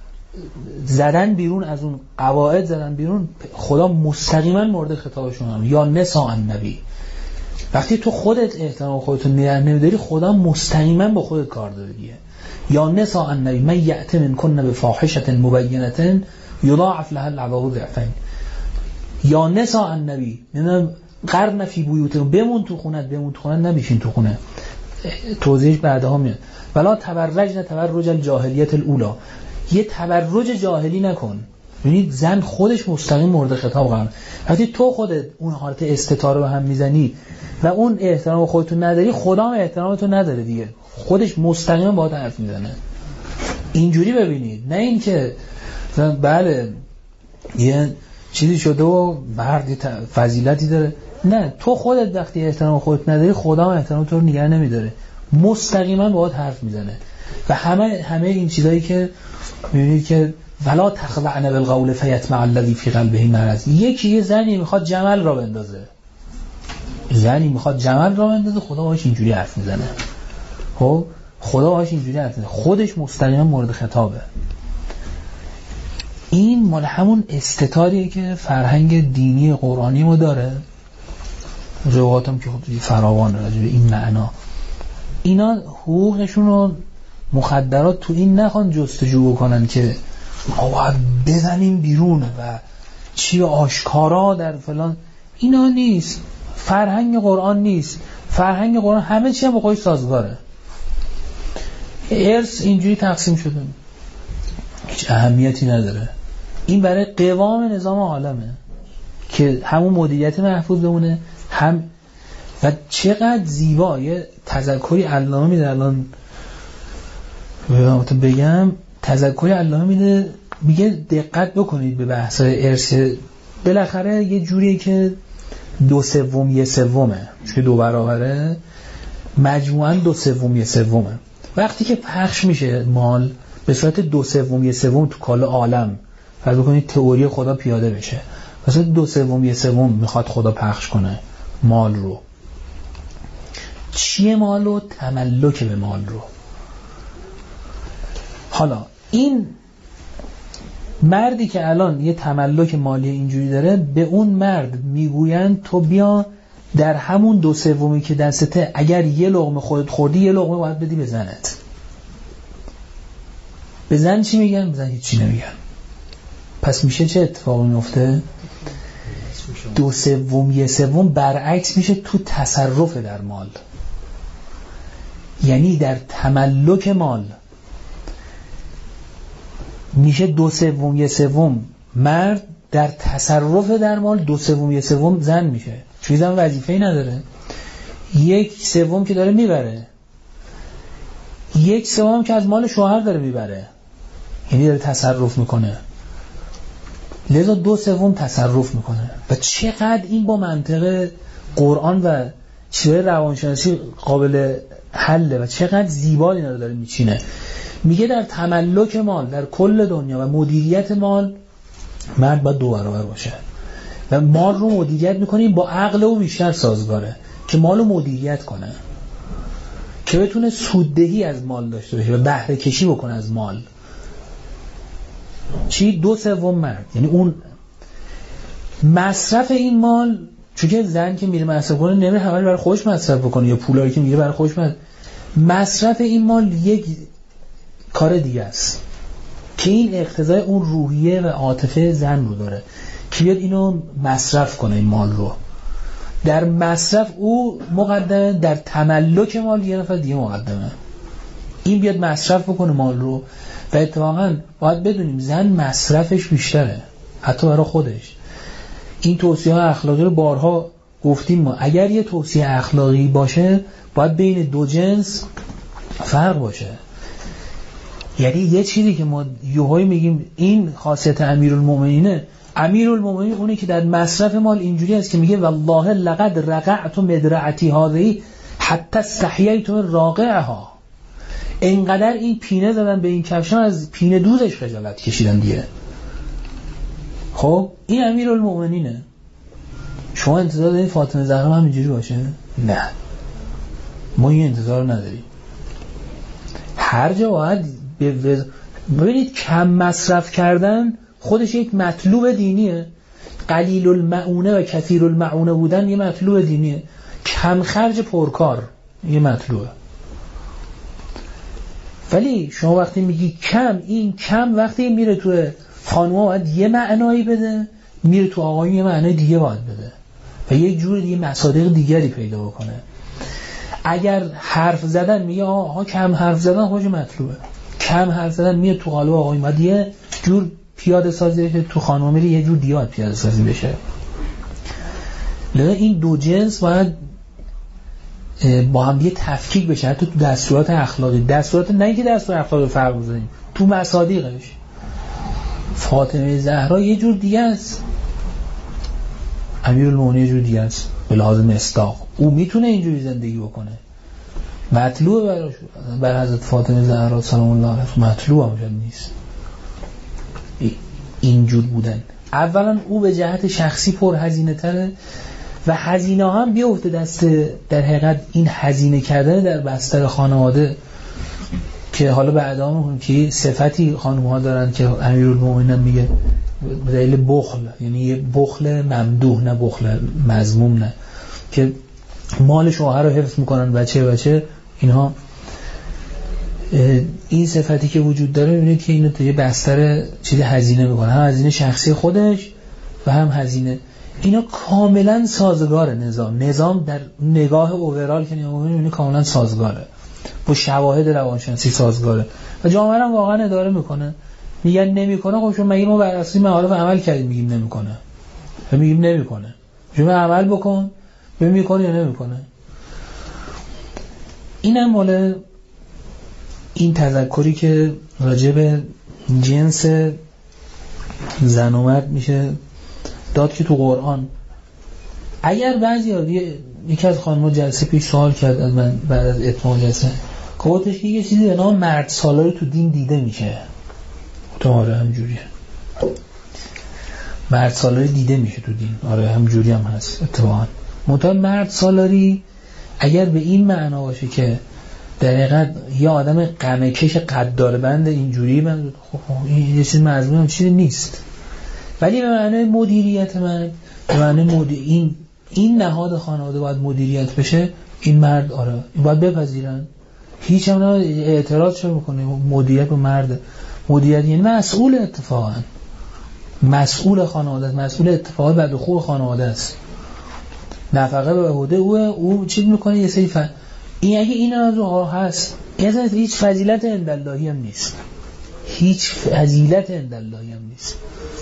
زدن بیرون، از اون قواعد زدن بیرون، خدا مستقیما مورد خطابشون هم. یا نساء النبی، وقتی تو خودت احترام خودت رو نگه نمیداری، خدا مستقیما با خودت کار داره دیگه. یا نساء النبی من یأت منکن بفاحشة مبینة یضاعف لها العذاب ضعفین. یا نساء النبی میگم قرن فی بیوتکم، بمون تو خونت، بمون تو خونت، نبیشین تو خونه. توضیحش بعدها میاد. ولا تبرجن تبرج الجاهلیت الاولی، یه تبرج جاهلی نکن. ببینید زن خودش مستقیم مورد خطاب قرار. وقتی تو خودت اون حالت استتاره رو هم میزنی و اون احترام خودتون نداری، خدا هم احترامتو نداره دیگه، خودش مستقیم باهات حرف میزنه. اینجوری ببینید، نه این که بله یه چیزی شده و مرد فضیلتی داره، نه، تو خودت وقتی احترام خودت نداری، خدا هم احترام تو رو نگه نمیداره، مستقیما باهات حرف میزنه. و همه همه این چیزایی که میبینید که ولا تخضعن بالقول فیطمع الذی فی قلبه مرض. یکی یه زنی میخواد جمل را بندازه، زنی میخواد جمل را بندازه، خدا باهاش اینجوری حرف میزنه. خب خدا باهاش اینجوری حرف میزنه، خودش مستقیما مورد خطابه. این مال همون استتاریه که فرهنگ دینی قرآنی ما داره. روایاتم که خود فراوان راجع به این معنا. اینا حقوقشون رو مخدرات تو این نخوان جستجو بکنن که ما باید بزنیم بیرون و چی آشکارا در فلان. اینا نیست، فرهنگ قرآن نیست. فرهنگ قرآن همه چی هم با خودش سازگاره. ارث اینجوری تقسیم شده، هیچ اهمیتی نداره. این برای قوام نظام عالمه که همون مدیریت محفوظ بمونه. هم و چقدر زیبا یه تذکری علامه میده، الان بگم تذکری علامه میده، میگه دقت بکنید به بحث‌های ارث. بالاخره یه جوریه که دو سوم یه سومه، چون دو برابره، مجموعاً دو سوم یه سومه. وقتی که پخش میشه مال به صورت دو سوم یه سوم تو کل عالم، فرض بکنید تئوری خدا پیاده بشه، مثلا دو سوم یه سوم میخواد خدا پخش کنه مال رو. چیه مال رو؟ تملک به مال رو. حالا این مردی که الان یه تملک مالی اینجوری داره، به اون مرد میگوین تو بیا در همون دو سومی که دستته، اگر یه لقمه خودت خوردی، یه لقمه باید بدی به زنت. به زن چی میگن؟ به زن هیچی نمیگن. پس میشه چه اتفاقی میفته؟ دو سوم یه سوم برعکس میشه تو تصرف در مال، یعنی در تملک مال میشه دو سوم یه سوم مرد، در تصرف در مال دو سوم یه سوم زن میشه. چون زن وظیفه‌ای نداره، یک سوم که داره میبره، یک سوم که از مال شوهر داره میبره، یعنی داره تصرف میکنه، لذا دو سوم تصرف میکنه. و چقدر این با منطق قرآن و چیزهای روانشناسی قابل حله و چقدر زیبا اینا رو داره میچینه. میگه در تملک مال در کل دنیا و مدیریت مال مرد باید دو برابر باشه و مال رو مدیریت میکنیم با عقل و بیشتر سازگاره که مال رو مدیریت کنه، که بتونه سوددهی از مال داشته باشه و بهره کشی بکنه از مال. چی؟ دو سوم مرد. یعنی اون مصرف این مال، چون که زن که میره مصرف کنه نمیره همه برای خودش مصرف بکنه، یا پولایی که میره برای خودش مصرف. مصرف این مال یک کار دیگه است که این اقتضای اون روحیه و عاطفه زن رو داره که بیاد اینو مصرف کنه، این مال رو. در مصرف او مقدمه، در تملک مال یه نفر دیگه مقدمه. این بیاد مصرف بکنه مال رو و اتفاقا باید بدونیم زن مصرفش بیشتره حتی برای خودش. این توصیه اخلاقی رو بارها گفتیم ما. اگر یه توصیه اخلاقی باشه باید بین دو جنس فرق باشه. یعنی یه چیزی که ما یوهایی میگیم این خاصیت امیرالمومنینه، امیرالمومنین اونی که در مصرف مال اینجوری است که میگه والله لقد رقعت مدرعتی هذه حتی استحییت من راقعها. اینقدر این پینه زدن به این کفشم از پینه دوزش خجالت کشیدن دیگه. خب این امیرالمومنینه. شما انتظار دارید فاطمه زهرا هم اینجوری باشه؟ نه، ما این انتظار نداریم. هر جا باید ببینید کم مصرف کردن خودش یک مطلوب دینیه. قلیل المعونه و کثیر المعونه بودن یه مطلوب دینیه. کم خرج پرکار یه مطلوبه. ولی شما وقتی میگی کم، این کم وقتی میره تو خانوما باید یه معنایی بده، میره تو آقایون یه معنای دیگه باید بده و یک جور دیگه مصادیق دیگری پیدا بکنه. اگر حرف زدن میگه آها کم حرف زدن خودش مطلوبه، کم حرف زدن میره تو قالب آقایون باید یه جور پیاده سازی بشه، تو خانوما میره یه جور دیگه باید پیاده سازی بشه. لذا این دو جنس باید با هم یه تفکیک بشه، حتی تو دستورات اخلاقی. دستورات نه اینکه دستور اخلاقی فرق بزنیم، تو مصادیقش. فاطمه زهرا یه جور دیگه است، امیرالمومنین یه جور دیگه است به لحاظ مصداق. او میتونه اینجوری زندگی بکنه، مطلوب براش. بر حضرت فاطمه زهرا سلام الله علیها مطلوب هم شد نیست اینجور بودن. اولا او به جهت شخصی پر هزینه تره و هزینه هم بیفته دست در حقیقت این هزینه کردن در بستر خانواده، که حالا بعدا میگم که صفتی خانم‌ها دارن که امیرالمومنین میگه به دلیل بخل، یعنی یه بخل ممدوح نه بخل مذموم، نه که مال شوهر رو حفظ میکنن بچه بچه اینها. این صفتی که وجود داره میبینید که اینو تو یه بستر چیز هزینه میکنه، هم هزینه شخصی خودش و هم هزینه. اینا کاملا سازگاره. نظام نظام در نگاه اوورال که میبینید کاملا سازگاره، با شواهد روانشناسی سازگاره و جامعه هم واقعا اداره میکنه. میگن نمیکنه، خب چون مگه ما بر اساس معارف عمل کردیم میگیم نمیکنه؟ میگیم نمیکنه، شما عمل بکن ببین میکنه یا نمیکنه. اینم مال این تذکری که راجع به جنس زن و مرد میشه داد که تو قرآن. اگر بعضی ها یکی از خانم‌ها جلسه پیش سوال کرد از من بعد از اتمام جلسه، گفتش که یه چیزی به نام مرد سالاری تو دین دیده میشه. تو آره همجوریه، مرد سالاری دیده میشه تو دین. آره همجوری هم هست اتفاقا. منتها مرد سالاری اگر به این معنا باشه که در حقیقت یه آدم غمکش قدار بند اینجوری، من خب این یه چیز مضمون چیزی نیست. ولی به معنای مدیریت من، به معنای مدیر این این نهاد خانواده باید مدیریت بشه، این مرد آره این باید بپذیرن. هیچ هم اعتراض چه بکنه. مدیریت به مرد، مدیریت یعنی مسئول، اتفاقا مسئول خانواده، مسئول اتفاقات بعد خوب خانواده است. نفقه به عهده او، او چی میکنه یه سری فن. این اگه این از راه هست، اصلا هیچ فضیلت انداللهی هم نیست، هیچ فضیلت انداللهی هم نیست.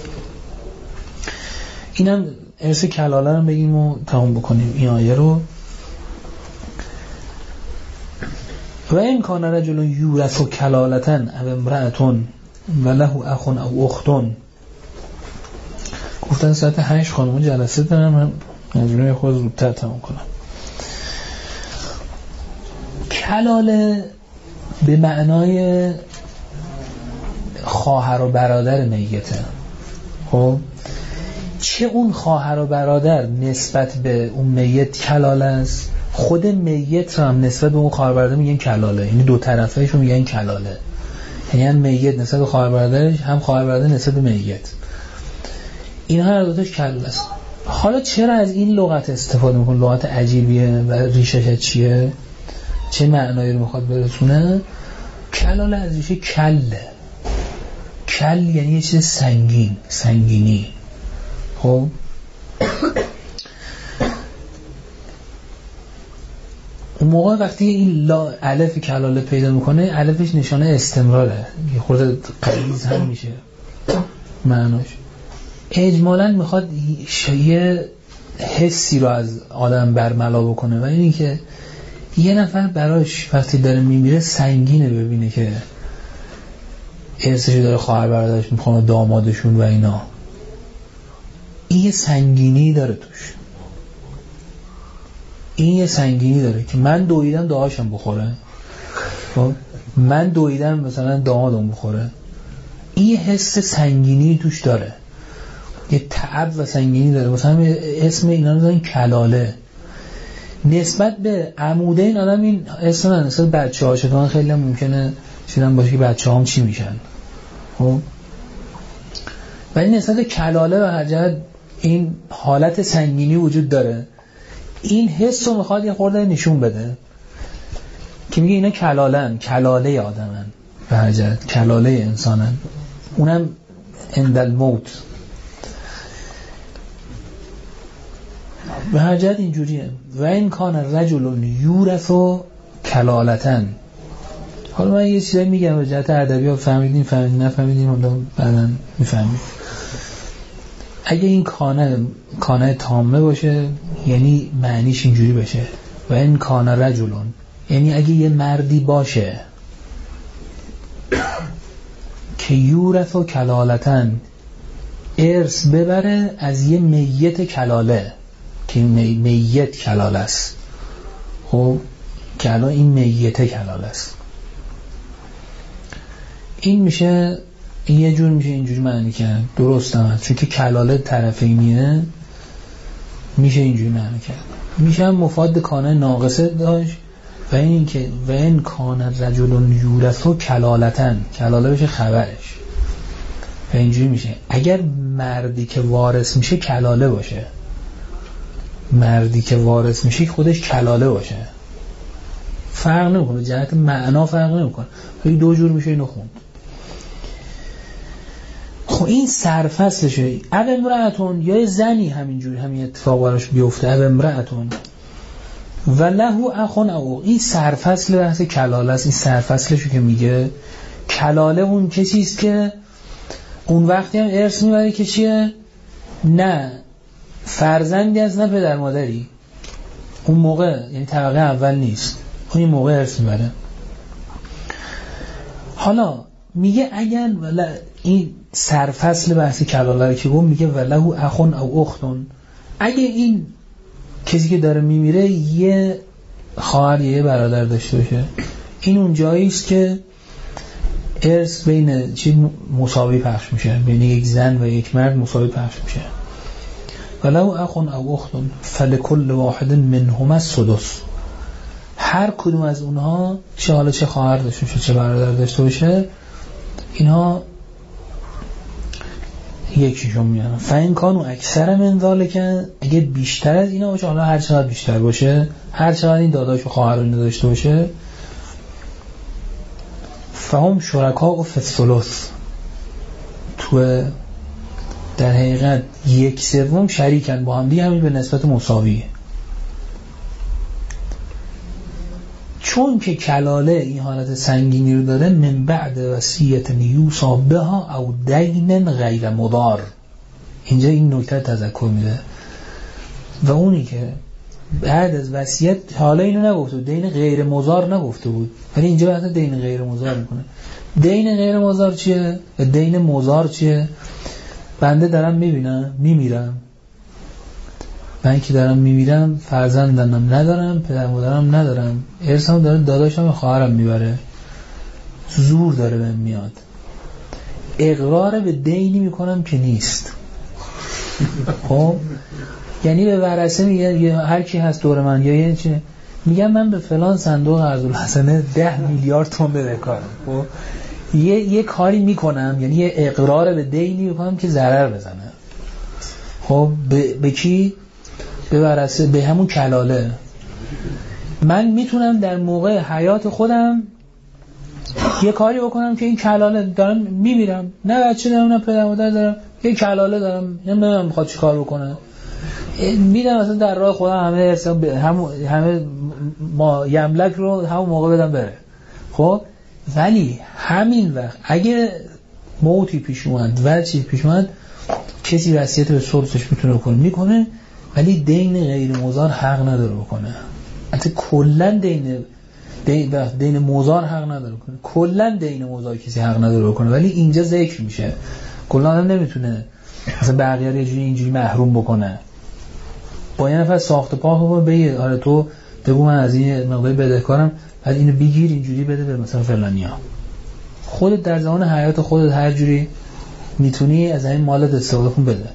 اینم ارث کلاله رو بگیم و تمام بکنیم این آیه رو. و این کان رجل یورث کلالتن او امرأتون و له اخ او اختون. گفتن ساعت هشت خانم جلسه دارم، من مجموعه خود زودتر تمام کنم. کلاله به معنای خواهر و برادر میته. خب چه اون خواهر و برادر نسبت به اون میت کلاله است، خود میت هم نسبت به اون خواهر برادر میگن کلاله، یعنی دو طرفش رو میگن کلاله، یعنی هم میت نسبت به خواهر برادرش، هم خواهر برادر نسبت به میت، این هر دوتاش کلاله است. حالا چرا از این لغت استفاده میکنه؟ لغت عجیبیه و ریشش چیه؟ چه معنایی رو میخواد برسونه؟ کلاله از ریشه کله، کل یعنی یه چیز سنگین، سنگینی. خب اون موقع وقتی این لا الف کلاله پیدا میکنه، الفش نشانه استمراره، یه خورده قلیز هم میشه معناش. اجمالاً میخواد یه حسی رو از آدم برملا بکنه و اینی که یه نفر براش وقتی داره میمیره سنگینه ببینه که ارثشو داره خواهر برادرش میخوانه، دامادشون و اینا، این یه سنگینی داره توش، این یه سنگینی داره که من دویدم دعاشم بخوره، من دویدم مثلا دامادم بخوره، این یه حس سنگینی توش داره، یه تعب و سنگینی داره. مثلا اسم اینا رو دارن کلاله. نسبت به عموده این آدم این اسم نه، نسبت بچه ها شدن خیلی هم ممکنه شدن باشه که بچه هم چی میشن. خب ولی نسبت کلاله و حجت این حالت سنگینی وجود داره. این حس رو میخواد یه خورده نشون بده که میگه اینا کلالن، کلاله آدمن به حجت، کلاله انسانن، اونم اندل موت به حجت اینجوریه. و این کان رجل یورث کلالتن. حالا من یه چیزایی میگم به جهت ادبیات، فهمیدین فهمیدین نفهمیدین حالا بعداً میفهمید. اگه این کانه کانه تامه باشه یعنی معنیش اینجوری بشه و این کان رجلون، یعنی اگه یه مردی باشه که یورث و کلالتن، ارث ببره از یه میت کلاله، که می... میت کلاله است. خب که الان این میت کلاله است، این میشه، این یه جور میشه اینجوری معنی کرد، درست هم چون که کلاله طرفینیه میشه اینجوری معنی کرد. میشه مفاد کانه ناقصه داشت و این که و این کانه رجل یورث و کلالتن، کلاله بشه خبرش و اینجوری میشه اگر مردی که وارث میشه کلاله باشه، مردی که وارث میشه خودش کلاله باشه، فرق نمیکنه، جهت معنا فرق نمیکنه، ولی دو جور میشه اینو خوند. خب این سرفصلشه. اب امرأتون، یا زنی همینجوری همین اتفاق براش بیفته، اب امرأتون و له اخون او، این سرفصل بحث کلاله است. این سرفصلشو که میگه کلاله اون کسیست که اون وقتی هم ارث میبره که چیه؟ نه فرزندی از، نه پدر مادری، اون موقع یعنی طبقه اول نیست، اون این موقع ارث میبره. حالا میگه اگر ولا این سرفصل بحث کلاله رو که گفت میگه وله اخون او اختون، اگه این کسی که داره میمیره یه خواهر یه برادر داشته باشه، این اون جایی است که ارث بین چی مساوی پخش میشه، بین یک زن و یک مرد مساوی پخش میشه. وله اخون او اختون فلکل واحد منهما السدس، هر کدوم از اونها چه حالا چه خواهر داشته باشه چه برادر داشته باشه، اینها یکیشون میانه. فین کانو اکثر من ذالک، اگه بیشتر از اینا باشه، حالا هر چقدر بیشتر باشه، هر چقدر این داداش و خواهر رو داشته باشه، فهم شرکا و فثلث، تو در حقیقت یک سوم شریکن با هم دیگه، همین به نسبت مساویه. چون که کلاله این حالت سنگینی رو داره، من بعد وصیت یوصا بها او دین غیر مضار، اینجا این نکته تذکر میده. و اونی که بعد از وصیت، حالا اینو نگفته بود، دین غیر مضار نگفته بود، ولی اینجا بعد دین غیر مضار میکنه. دین غیر مضار چیه؟ و دین مضار چیه؟ بنده دارم میبینم میمیرم، من که دارم میمیرم فرزندم ندارم، پدر مادرم ندارم، ارثم داره داداشم خواهرم میبره، زور داره بهم میاد، اقرار به دینی میکنم که نیست، خب یعنی به ورثه میگه هر کی هست دور من یا یعنی چی میگم من به فلان صندوق قرض‌الحسنه ده میلیارد تومان بدهکارم، خب یه یه کاری میکنم، یعنی یه اقرار به دینی میکنم که ضرر بزنه. خب به, به کی؟ به ورثه، به همون کلاله. من میتونم در موقع حیات خودم یه کاری بکنم که این کلاله دارم میمیرم، نه بچه دارم نه پدر مادر دارم، یه کلاله دارم نمیدونم میخواد چی کار بکنه، میدم مثلا در راه خودم همه همه همه ما یملک رو همون موقع بدم بره. خب ولی همین وقت اگه موتی پیش اومد و چی پیش اومد کسی وصیت به ثلثش میتونه بکنه میکنه، ولی دین غیر مضار حق نداره بکنه. حتی کلا دین دین دین مضار حق نداره بکنه، کلا دین مضار کسی حق نداره بکنه، ولی اینجا ذکر میشه. کلا هم نمیتونه مثلا بقیه رو یه جوری اینجوری محروم بکنه. با یه نفر ساخت پا رو بگیر آره تو بگو من از این مقدار بدهکارم، بعد اینو بگیر اینجوری بده به مثلا فلانیا. خودت در زمان حیات خودت هر جوری میتونی از این مالت استفاده کن بده.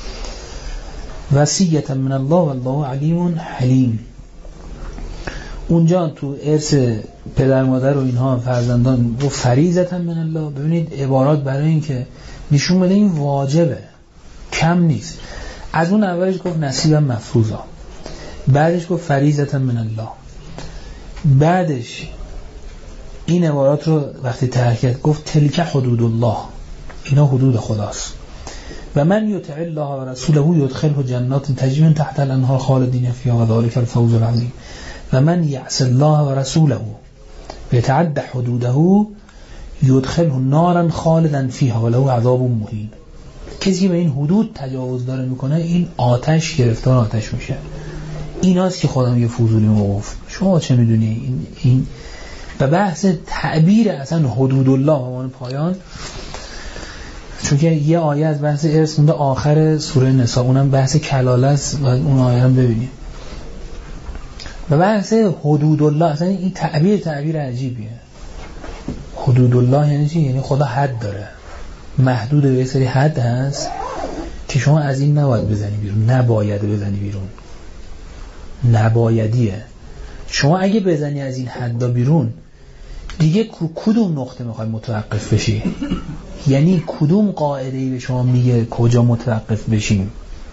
وصیت من الله والله علیم حلیم. اونجا تو ارث پدر مادر و اینها فرزندان و فریضه من الله، ببینید عبارات برای این که نشون بده این واجبه، کم نیست. از اون اولش گفت نصیبا مفروضا، بعدش گفت فریضه من الله، بعدش این عبارات رو وقتی ترکت گفت تلک حدود الله، اینا حدود خداست. و من یطع الله و رسوله یدخله جنات تجری من تحت الانهار خالدین فیها و ذلک الفوز العظیم و من یعص الله و رسوله یتعدى حدوده یدخله نارا خالدا فیها و له عذاب مهین. کسی به این حدود تجاوز داره میکنه این آتش گرفتار آتش میشه. ایناست که خودم یه فضولی موقف. شما چه میدونی این, این و بحث تعبیر اصلا حدود الله به پایان، چون که یه آیه از بحث ارث مونده آخر سوره نساء، اونم بحث کلاله است و اون آیه هم ببینیم. و بحث حدود الله اصلا این تعبیر تعبیر عجیبیه. حدود الله یعنی چی؟ یعنی خدا حد داره، محدود به یه سری حد هست که شما از این نباید بزنی بیرون، نباید بزنی بیرون، نبایدیه. شما اگه بزنی از این حد بیرون دیگه کدوم نقطه میخوای متوقف بشی؟ یعنی کدوم قاعده‌ای به شما میگه کجا متوقف بشیم؟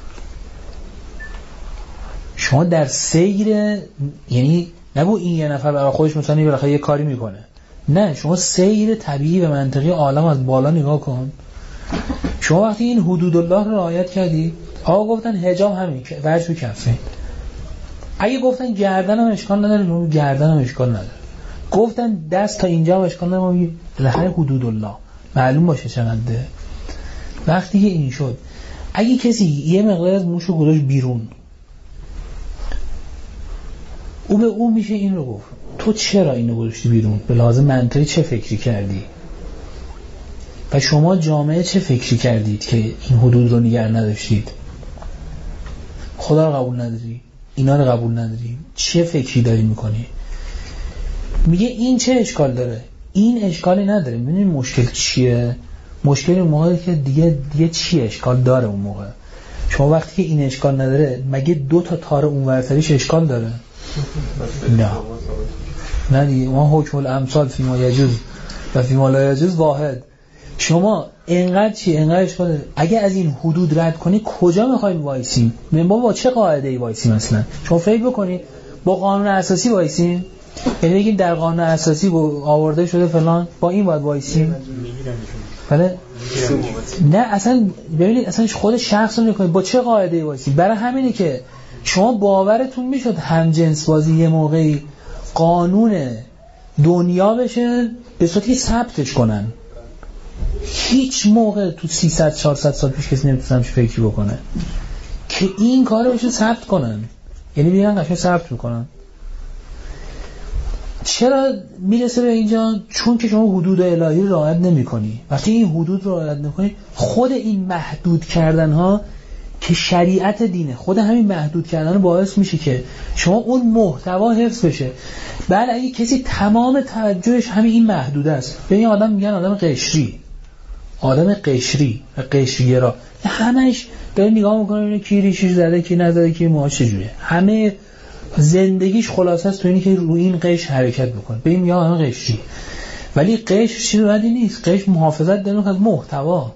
شما در سیر، یعنی نبو این یه نفر برای خودش مثلا بالاخره یه کاری میکنه، نه، شما سیر طبیعی و منطقی عالم از بالا نگاه کن. شما وقتی این حدود الله رو رعایت کردی، آقا گفتن حجاب همین ورش رو کفه، اگه گفتن گردن هم اشکال نداره گردن هم اشکال نداره، گفتن دست تا اینجا هم اشکال نداره، بالاخره حدود الله معلوم باشه چقدره. وقتی که این شد اگه کسی یه مقدار از موشو گذاشت بیرون، او به او میشه این رو گفت تو چرا اینو گذاشتی بیرون، به لحاظ منطقی چه فکری کردی و شما جامعه چه فکری کردید که این حدود رو نگه نداشتید؟ خدا رو قبول نداری، اینا رو قبول نداری، چه فکری داری میکنی؟ میگه این چه اشکال داره؟ این اشکالی نداره. ببینید مشکل چیه؟ مشکل اون موقعی که دیگه دیگه چی اشکال داره اون موقع. شما وقتی که این اشکال نداره مگه دو تا تار اون ورتریش اشکال داره؟ نه نه دیگه. ما حکم الامثال فی ما یجوز و فی ما لا یجوز واحد. شما اینقدر چی اینقدر اشکال داره. اگه از این حدود رد کنی کجا میخوایم وایسیم؟ من با چه قاعده‌ای وایسیم مثلا؟ شما فکر بکنید با قانون اساسی وایسیم، یعنی بگیم در قانون اساسی آورده شده فلان با این باید وایسیم، بله؟ نه اصلا ببینید اصلا خود شخص رو نکنید با چه قاعده‌ای وایسیم. برای همینه که شما باورتون میشد هم جنس بازی یه موقعی قانون دنیا بشه به صورتی ثبتش کنن. هیچ موقع تو سیصد چهارصد سال پیش کسی نمیتونم چه فکری بکنه که این کارو بشه ثبت کنن، یعنی بیان قشنگ ثبت میکنن. چرا میرسه به اینجا؟ چون که شما حدود الهی رو رعایت نمی‌کنی. وقتی این حدود رو رعایت نمی‌کنی، خود این محدود کردن ها که شریعت دینه، خود همین محدود کردن باعث میشه که شما اون محتوا حفظ بشه. بعد اگه کسی تمام توجهش همین این محدود است، به این آدم میگن آدم قشری، آدم قشری و قشریگرا، همش داره نگاه میکنه اینه کی ریشش زده کی نزده کی موهاش چجوریه، همه زندگیش خلاصه است تو اینی که روی این قشر حرکت بکنه. به این میگن آدم قشری. ولی قشر چیزی بدی نیست، قشر محافظت داره از محتوا.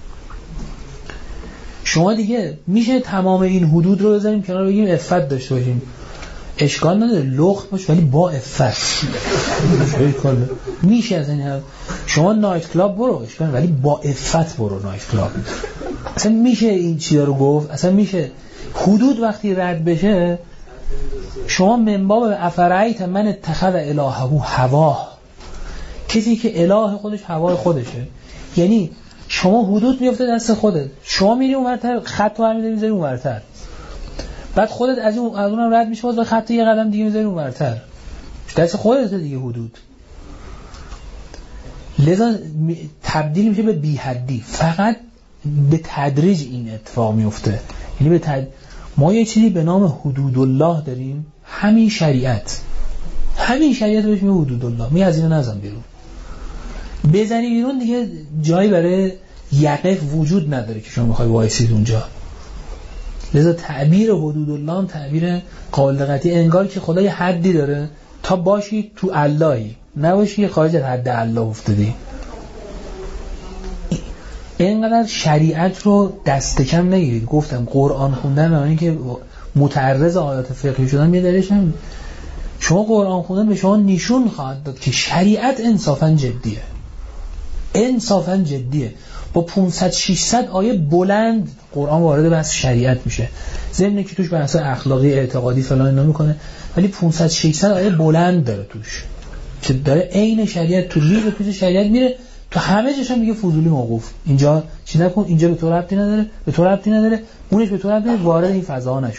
شما دیگه میشه تمام این حدود رو بذاریم کنار، بگیم عفت داشته باشیم، اشکال نداره، لخت باش ولی با عفت. میشه از این هم شما نایت کلاب برو اشکال، ولی با عفت برو نایت کلاب. اصلا میشه این چیزا رو گفت، اصلا میشه. حدود وقتی رد بشه، شما منباب افرعیت من اتخذ الهه هواه، کسی که اله خودش هوای خودشه، یعنی شما حدود میفته دست خودت، شما میری اونورتر خط رو میذاری میذاری اونورتر، بعد خودت از اون از اونم رد میشه باز خط یه قدم دیگه میذاری اونورتر، دست خودت دیگه حدود. لذا تبدیل میشه به بی حدی، فقط به تدریج این اتفاق میفته. یعنی به تد... ما یه چیزی به نام حدود الله داریم، همین شریعت، همین شریعت بهش میگه حدود الله. می از اینو نزن بیرون، بزنی بیرون دیگه جایی برای یقف وجود نداره که شما بخوای وایسید اونجا. لذا تعبیر حدود الله هم تعبیر قابل دقتی، انگار که خدا یه حدی داره تا باشی تو اللهی، نباشی خارج از حد الله افتادی. اینقدر شریعت رو دست کم نگیرید. گفتم قرآن خوندن معنی که متعرض آیات فقهی شدن یه دلیلش هم شما قرآن خوندن به شما نشون خواهد داد که شریعت انصافا جدیه، انصافا جدیه. با پانصد ششصد آیه بلند قرآن وارد بحث شریعت میشه، ضمن که توش بحث اخلاقی اعتقادی فلان اینا میکنه، ولی پانصد ششصد آیه بلند داره توش که داره عین شریعت تو ریز پیش شریعت میره، تو همه جاش هم میگه فضولی موقوف، اینجا چی نکن، اینجا به تو ربطی نداره، به تو ربطی نداره، اونش به تو ربطی نداره، وارد این فضا نشو.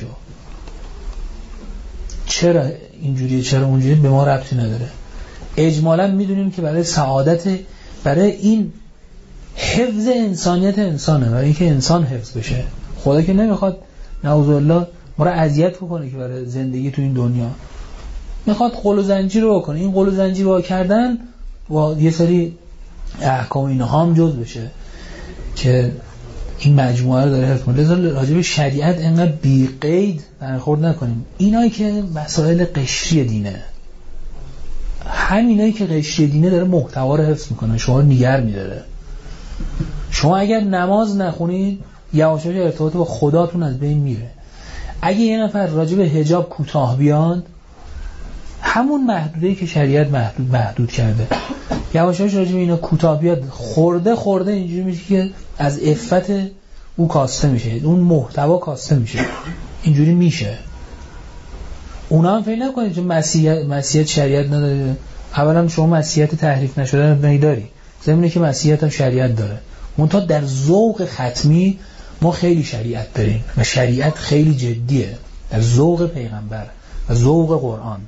چرا اینجوریه چرا اونجوریه به ما ربطی نداره. اجمالا میدونیم که برای سعادت، برای این حفظ انسانیت انسانه، برای اینکه انسان حفظ بشه. خدا که نمیخواد نعوذ بالله ما رو اذیت بکنه که برای زندگی تو این دنیا میخواد قل و زنجیر رو بکنه. این قل و زنجیر رو کردن و یه سری احکام اینها هم جز بشه که این مجموعه رو داره حفظ کنه. لذا راجع به شریعت انقدر بی قید برخورد نکنیم. اینایی که مسائل قشری دینه، همینایی که قشری دینه داره محتوا رو حفظ میکنه، شما رو نگر میداره. شما اگر نماز نخونید یواش یواش ارتباط با خداتون از بین میره. اگه یه نفر راجع به حجاب کوتاه بیاد، همون محدوده‌ای که شریعت محدود محدود کرده، یواش یواش راجع به اینا کوتاه بیاد، خورده خورده اینجوری میشه که از عفت او کاسته میشه، اون محتوا کاسته میشه، اینجوری میشه. اونا هم فکر نکنید که مسیحیت مسیحیت شریعت نداره. اولا شما مسیحیت تحریف نشده نداری، ضمن که مسیحیت هم شریعت داره. منتها در ذوق ختمی ما خیلی شریعت داریم و شریعت خیلی جدیه، در ذوق پیغمبر و ذوق قرآن.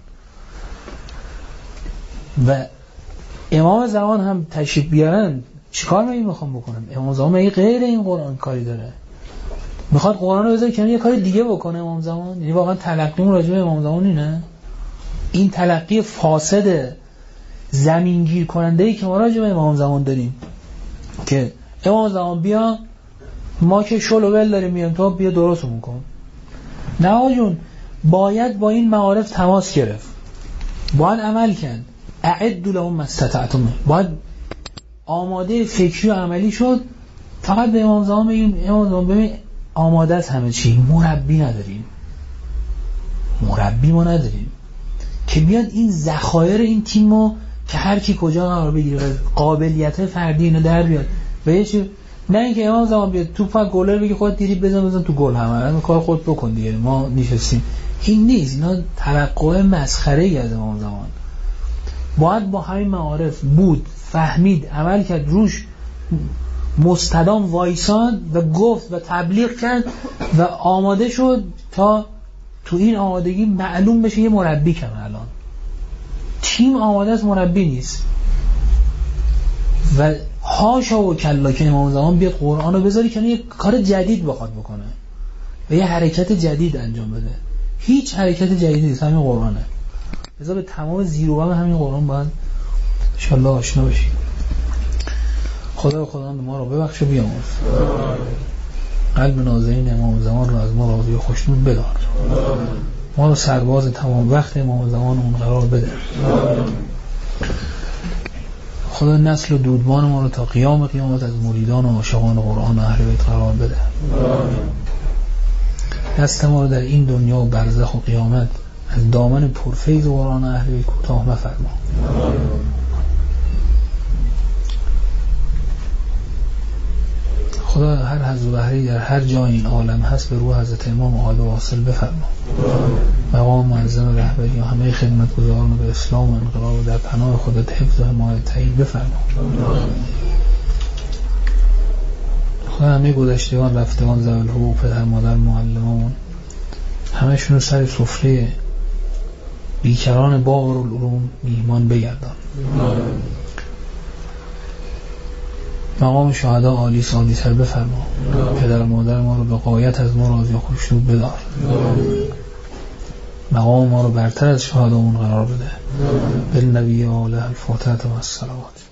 و امام زمان هم تشریف بیارن، چیکار میگی میخوام بکنم؟ امام زمان میگه غیر این قرآن کاری داره، میخواد قرآن رو بذاره کنار یه کاری دیگه بکنه امام زمان. یعنی واقعا تلقیمون راجع به امام زمان اینه، این تلقی فاسد زمینگیر کننده ای که ما راجع به امام زمان داریم که امام زمان بیا ما که شل و ول داریم میام تو بیا درستمون کن. نه آجون، باید با این معارف تماس گرفت، باید عمل کرد. اعدوا لهم ما استطعتم، باید آماده فکری و عملی شد. فقط به امام زمان بگیم امام زمان ببین آماده است همه چی، مربی نداریم، مربی ما نداریم که بیاد این ذخایر این تیمو که هر کی کجا قرار بگیره، قابلیت فردی اینو در بیاد و یه چیز. نه اینکه امام زمان بیاد تو پا گلر بگی خودت دیری بزن بزن تو گل، همه کار خودت بکن دیگه ما نشستیم. این نیست، اینا توقع مسخره‌ای از امام زمان. باید با همین معارف بود، فهمید، عمل کرد، روش مستدام وایسان و گفت و تبلیغ کرد و آماده شد تا تو این آمادگی معلوم بشه یه مربی کم. الان تیم آماده است، مربی نیست. و هاشا و کلا که امام زمان بیاد قرآن رو بذاری کنه یه کار جدید بخواد بکنه و یه حرکت جدید انجام بده. هیچ حرکت جدیدی نیست، همین قرآنه. لذا به تمام زیر و بم همین قرآن باید انشاءالله آشنا بشید. خدا خداوند ما رو ببخش و بیامرز. قلب نازنین امام زمان رو از ما راضی و خوشنود بدار. ما رو سرباز تمام وقت امام زمان اون قرار بده. خدا نسل و دودمان ما رو تا قیام قیامت از مریدان و عاشقان قرآن و اهل بیت قرار بده. دست ما رو در این دنیا و برزخ و قیامت از دامن پرفیض قرآن و اهل بیت کوتاه مفرما. خدا هر حظ و بهره‌ای در هر جای این عالم هست به روح حضرت امام آل واصل بفرما. مقام معظم رهبری و همه خدمتگزاران به اسلام و انقلاب در پناه خودت حفظ و حمایت تعیین بفرما. خدا همه گذشتگان رفتگان ذوی الحقوق پدر مادر معلمامون همه‌شون رو سر سفره بیکران باغ العلوم میهمان بگردان. مقام شهدا عالی سالی تر بفرما. پدر مادر ما رو به غایت از ما راضی و خوشنود بدار. مقام ما رو برتر از شهدامون قرار بده. بالنبی و آله الفاتحه و الصلوات.